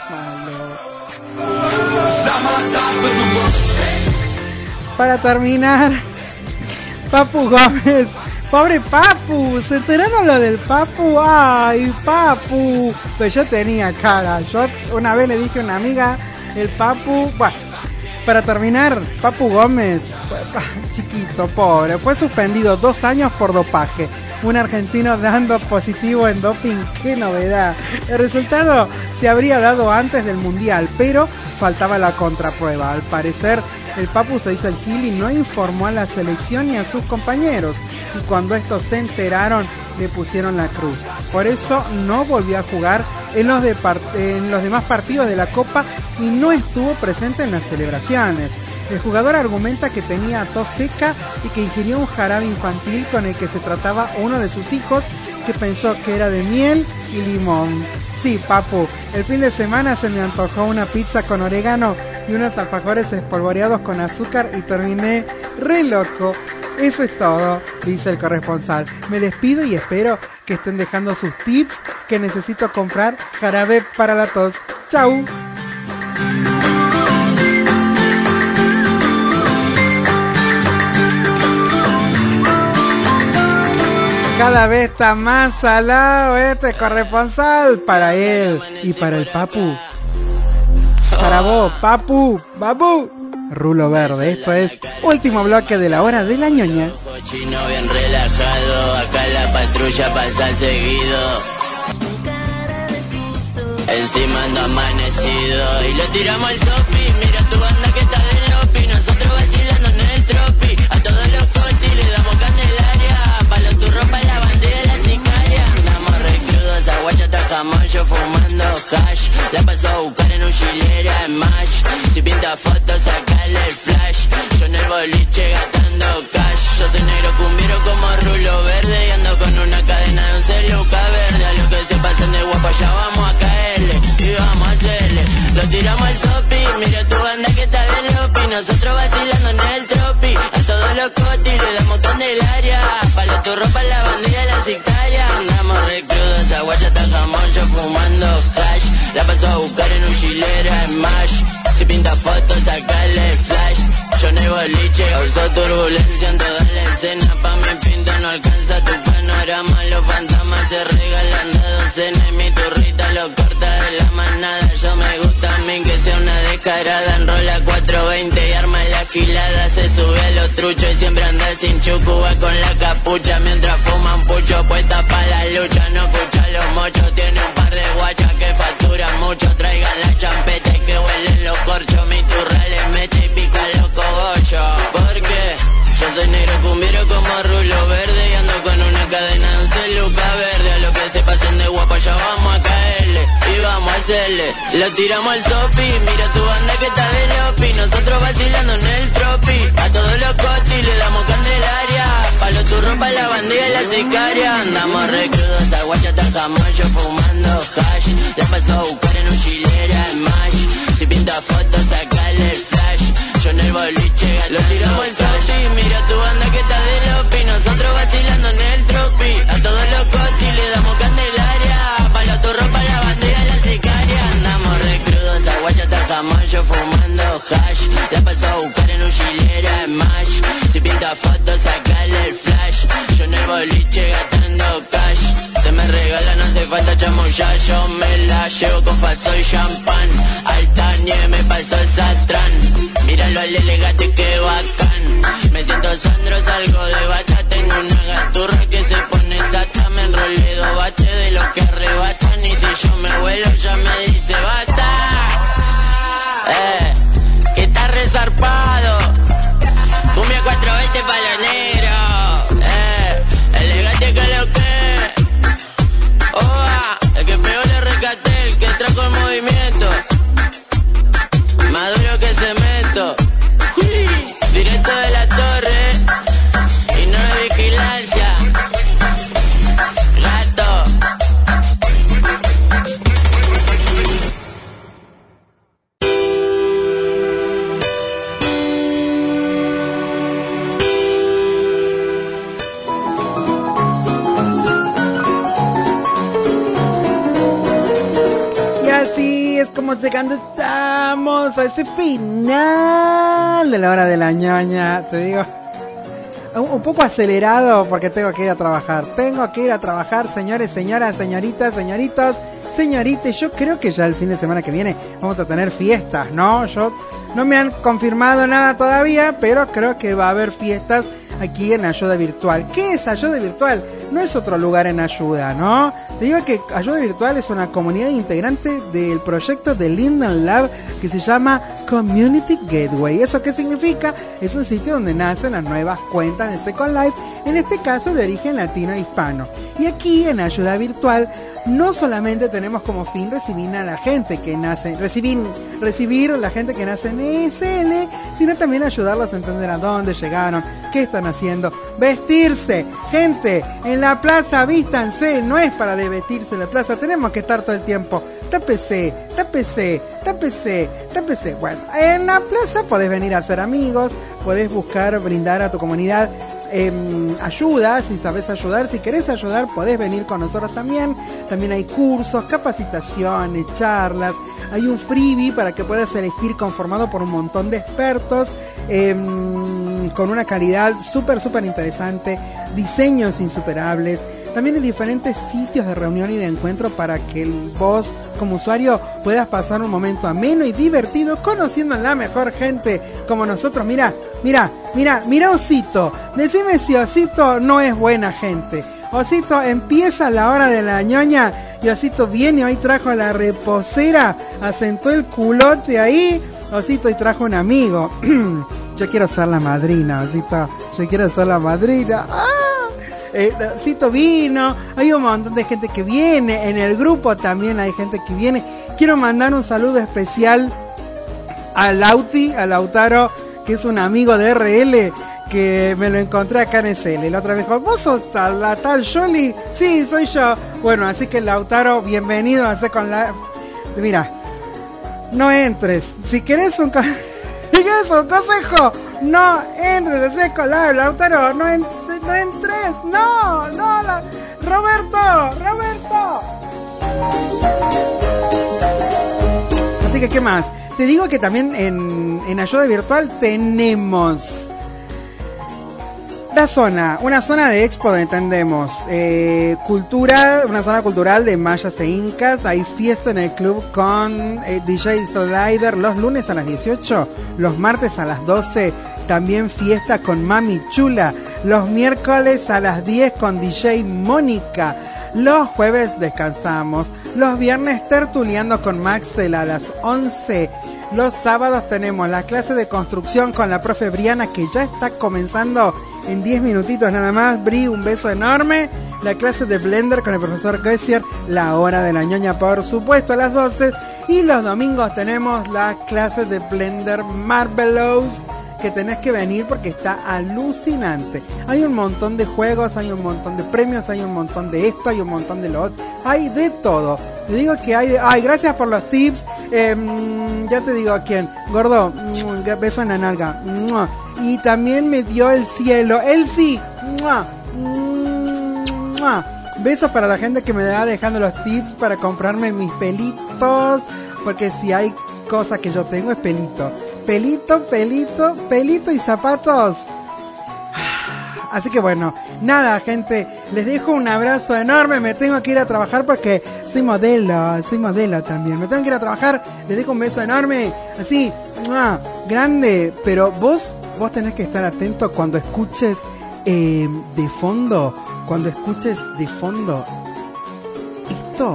Para terminar, Papu Gómez. Pobre Papu, ¿se enteraron lo del Papu? Ay, Papu. Pero yo tenía cara. Yo una vez le dije a una amiga, el Papu. Bueno, para terminar, Papu Gómez, chiquito, pobre, fue suspendido dos años por dopaje. Un argentino dando positivo en doping, qué novedad. El resultado se habría dado antes del Mundial, pero faltaba la contraprueba. Al parecer, el Papu se hizo el gil y no informó a la selección ni a sus compañeros. Y cuando estos se enteraron, le pusieron la cruz. Por eso no volvió a jugar en los, de part- en los demás partidos de la Copa y no estuvo presente en las celebraciones. El jugador argumenta que tenía tos seca y que ingirió un jarabe infantil con el que se trataba uno de sus hijos, que pensó que era de miel y limón. Sí, Papu, el fin de semana se me antojó una pizza con orégano y unos alfajores espolvoreados con azúcar y terminé re loco. Eso es todo, dice el corresponsal. Me despido y espero que estén dejando sus tips, que necesito comprar jarabe para la tos. Chau. Cada vez está más salado este corresponsal. Para él y para el Papu. Para vos, Papu, Papu. Rulo Verde, esto es último bloque de la hora de la ñoña. Chino bien relajado, acá la patrulla pasa seguido. Encima ando amanecido y lo tiramos al sopi. Mira tu banda que está de lopi, nosotros vacilando en el tropi. A todos los cotis le damos candelaria, pa' los turros, pa' la bandera y la sicaria. Andamos re crudos, aguayo tajamos, yo fumando hash. La paso a buscar en un chilera en mash. Si pinta fotos, sacale el flash. Yo en el boliche gastando cash. Yo soy negro cumbiero como Rulo Verde y ando con una cadena de un celuca verde. A lo que se pasen de guapo ya vamos a caerle y vamos a hacerle. nosotros vacilando en el tropi. A todos los cotis le damos candelaria. Pa' los turros, pa' la bandida, la sicaria. Andamos re crudos, esa guacha está jamón, yo fumando hash. La paso a buscar en un chilera, en mash. Si pinta fotos, sacale flash. Yo en el boliche, causó turbulencia en toda la escena. Pa' mi pinta no alcanza tu panorama. Los fantasmas se regalan de docena. Y mi turrita lo corta de la manada. Yo me gusta a mí que sea una descarada. Enrola cuatro veinte y arma la gilada. Se sube a los truchos y siempre anda sin chucu. Va con la capucha mientras fuma un pucho. Puesta pa' la lucha, no escucha los mochos. Tiene un par de guachas que facturan mucho. Traigan la champeta y que huelen los corchos. Mi turra le mete y pica los cogollos. Porque yo soy negro cumbiero como rulo verde. Y ando con una cadena de un celuca verde. A lo que se pasen de guapo ya vamos a caerle. Y vamos a hacerle. Lo tiramos al sopi. Mira tu banda que está de lopi. Nosotros vacilando en el tropi. A todos los cotis le damos candelaria. Pa' los turros, pa' la bandida y la sicaria. Andamos re crudos, esa guacha está jamón. Yo fumando hash. La paso a buscar en un chilera, en mash. Si pinta fotos, sacale el flash. Yo en el boliche lo tiramos al sopi. Mira tu banda que está de lopi. Nosotros vacilando en el tropi. A todos los cotis le damos candelaria. Pa' los turros, pa' la bandida y la sicaria. Andamos re crudos, esa guacha está jamón. Yo fumando hash. La paso a buscar en un chilera, en mash. Si pinta fotos, sacale el flash. Yo en el boliche gastando cash. Se me regala, no hace falta chamullar. Yo me la llevo con faso y champán. Alta nieve me pasó el sastrán. Míralo al elegante que bacán. Me siento Sandro, salgo de bata. Tengo una gaturra que se pone sata. Me enrolé dos bates de los que arrebatan. Y si yo me vuelo ya me dice bata. Eh, que está resarpado. Cumbia cuatro veinte pa' los negros. Eh, elegante que lo que. Oa, el que pegó le rescaté, el que trajo el movimiento. Maduro que se meto. Directo de la torre. Y no hay vigilancia. Gato. Es como llegando estamos a este final de la hora de la ñoña. Te digo, un, un poco acelerado porque tengo que ir a trabajar. Tengo que ir a trabajar, señores, señoras, señoritas, señoritos, señoritas. Yo creo que ya el fin de semana que viene vamos a tener fiestas, ¿no? Yo no me han confirmado nada todavía, pero creo que va a haber fiestas aquí en Ayuda Virtual. ¿Qué es Ayuda Virtual? No es otro lugar en Ayuda, ¿no? Te digo que Ayuda Virtual es una comunidad integrante del proyecto de Linden Lab que se llama Community Gateway. ¿Eso qué significa? Es un sitio donde nacen las nuevas cuentas de Second Life, en este caso de origen latino e hispano. Y aquí en Ayuda Virtual no solamente tenemos como fin recibir a la gente que nace, recibir, recibir a la gente que nace en E S L, sino también ayudarlos a entender a dónde llegaron, qué están haciendo, vestirse. Gente, en la plaza vístanse, no es para de vestirse en la plaza, tenemos que estar todo el tiempo. Tápese, tápese, tápese, tápese. Bueno, en la plaza podés venir a hacer amigos, podés buscar brindar a tu comunidad Eh, ayuda, si sabes ayudar, si querés ayudar, podés venir con nosotros también. También hay cursos, capacitaciones, charlas. Hay un freebie para que puedas elegir conformado por un montón de expertos, eh, con una calidad súper, súper interesante, diseños insuperables. También hay diferentes sitios de reunión y de encuentro para que vos, como usuario, puedas pasar un momento ameno y divertido conociendo a la mejor gente como nosotros. Mira, mira, mira, mira Osito. Decime si Osito no es buena gente. Osito, empieza la hora de la ñoña y Osito viene, hoy trajo la reposera, asentó el culote ahí. Osito, y trajo un amigo. Yo quiero ser la madrina, Osito. Yo quiero ser la madrina. ¡Ah! Eh, Cito vino, hay un montón de gente que viene, en el grupo también hay gente que viene. Quiero mandar un saludo especial a Lauti, a Lautaro, que es un amigo de R L, que me lo encontré acá en S L. La otra vez dijo, ¿vos sos tal, la tal Yoli? Sí, soy yo. Bueno, así que Lautaro, bienvenido a Second Life. Mira, no entres. Si querés un... ¿Quieres un consejo? No entres, ese escolar, Lautaro, no, en, no entres, no, no, la, Roberto, Roberto. Así que, ¿qué más? Te digo que también en, en Ayuda Virtual tenemos la zona, una zona de expo donde entendemos eh, cultura, una zona cultural de mayas e incas. Hay fiesta en el club con eh, D J Slider los lunes a las dieciocho, los martes a las doce, también fiesta con Mami Chula, los miércoles a las diez con D J Mónica, los jueves descansamos, los viernes tertuleando con Maxel a las once. Los sábados tenemos la clase de construcción con la profe Briana, que ya está comenzando en diez minutitos nada más. Bri, un beso enorme. La clase de Blender con el profesor Gessier, la hora de la ñoña por supuesto a las doce. Y los domingos tenemos la clase de Blender Marvelous, que tenés que venir porque está alucinante. Hay un montón de juegos, hay un montón de premios, hay un montón de esto, hay un montón de lo otro. Hay de todo. Te digo que hay de... Ay, gracias por los tips. Eh, ya te digo a quién. Gordo, beso en la nalga. Y también me dio el cielo. Él sí. Besos para la gente que me va dejando los tips para comprarme mis pelitos. Porque si hay cosa que yo tengo es pelito. Pelito, pelito, pelito y zapatos. Así que bueno, nada, gente, les dejo un abrazo enorme. Me tengo que ir a trabajar porque soy modelo, soy modelo también. Me tengo que ir a trabajar, les dejo un beso enorme, así, ¡mua! Grande. Pero vos, vos tenés que estar atento cuando escuches eh, de fondo, cuando escuches de fondo esto.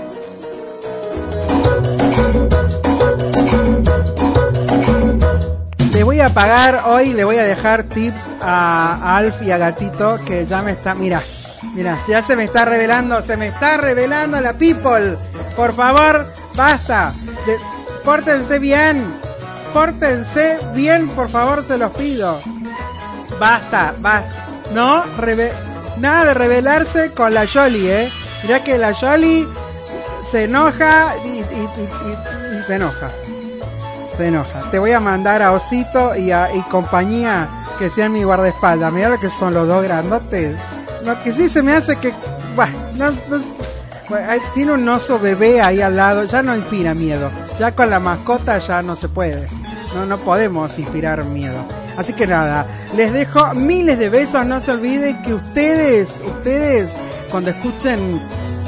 Le voy a pagar hoy, le voy a dejar tips a Alf y a Gatito, que ya me está, mira, mira, ya se me está revelando, se me está revelando la people. Por favor, basta, de, pórtense bien, pórtense bien, por favor, se los pido. Basta, basta, no, reve, nada de revelarse con la Yoli, eh. Mirá que la Yoli se enoja y, y, y, y, y se enoja. Se enoja. Te voy a mandar a Osito y a y compañía que sean mi guardaespaldas. Mirá lo que son los dos grandotes. Lo que sí se me hace que... Bueno, no, no, bueno, tiene un oso bebé ahí al lado. Ya no inspira miedo. Ya con la mascota ya no se puede. No, no podemos inspirar miedo. Así que nada, les dejo miles de besos. No se olviden que ustedes, ustedes, cuando escuchen...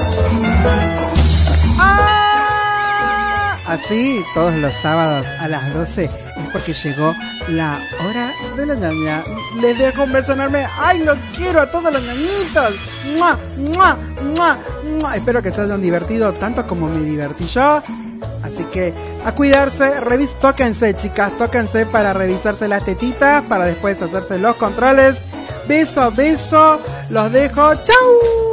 Así, todos los sábados a las doce es porque llegó la hora de la ñaña. Les dejo un beso enorme. ¡Ay, lo quiero a todos los ñañitos! ¡Mua, mua, mua, mua! Espero que se hayan divertido tanto como me divertí yo. Así que a cuidarse, revis tóquense, chicas, tóquense para revisarse las tetitas, para después hacerse los controles. Beso, beso, los dejo. ¡Chau!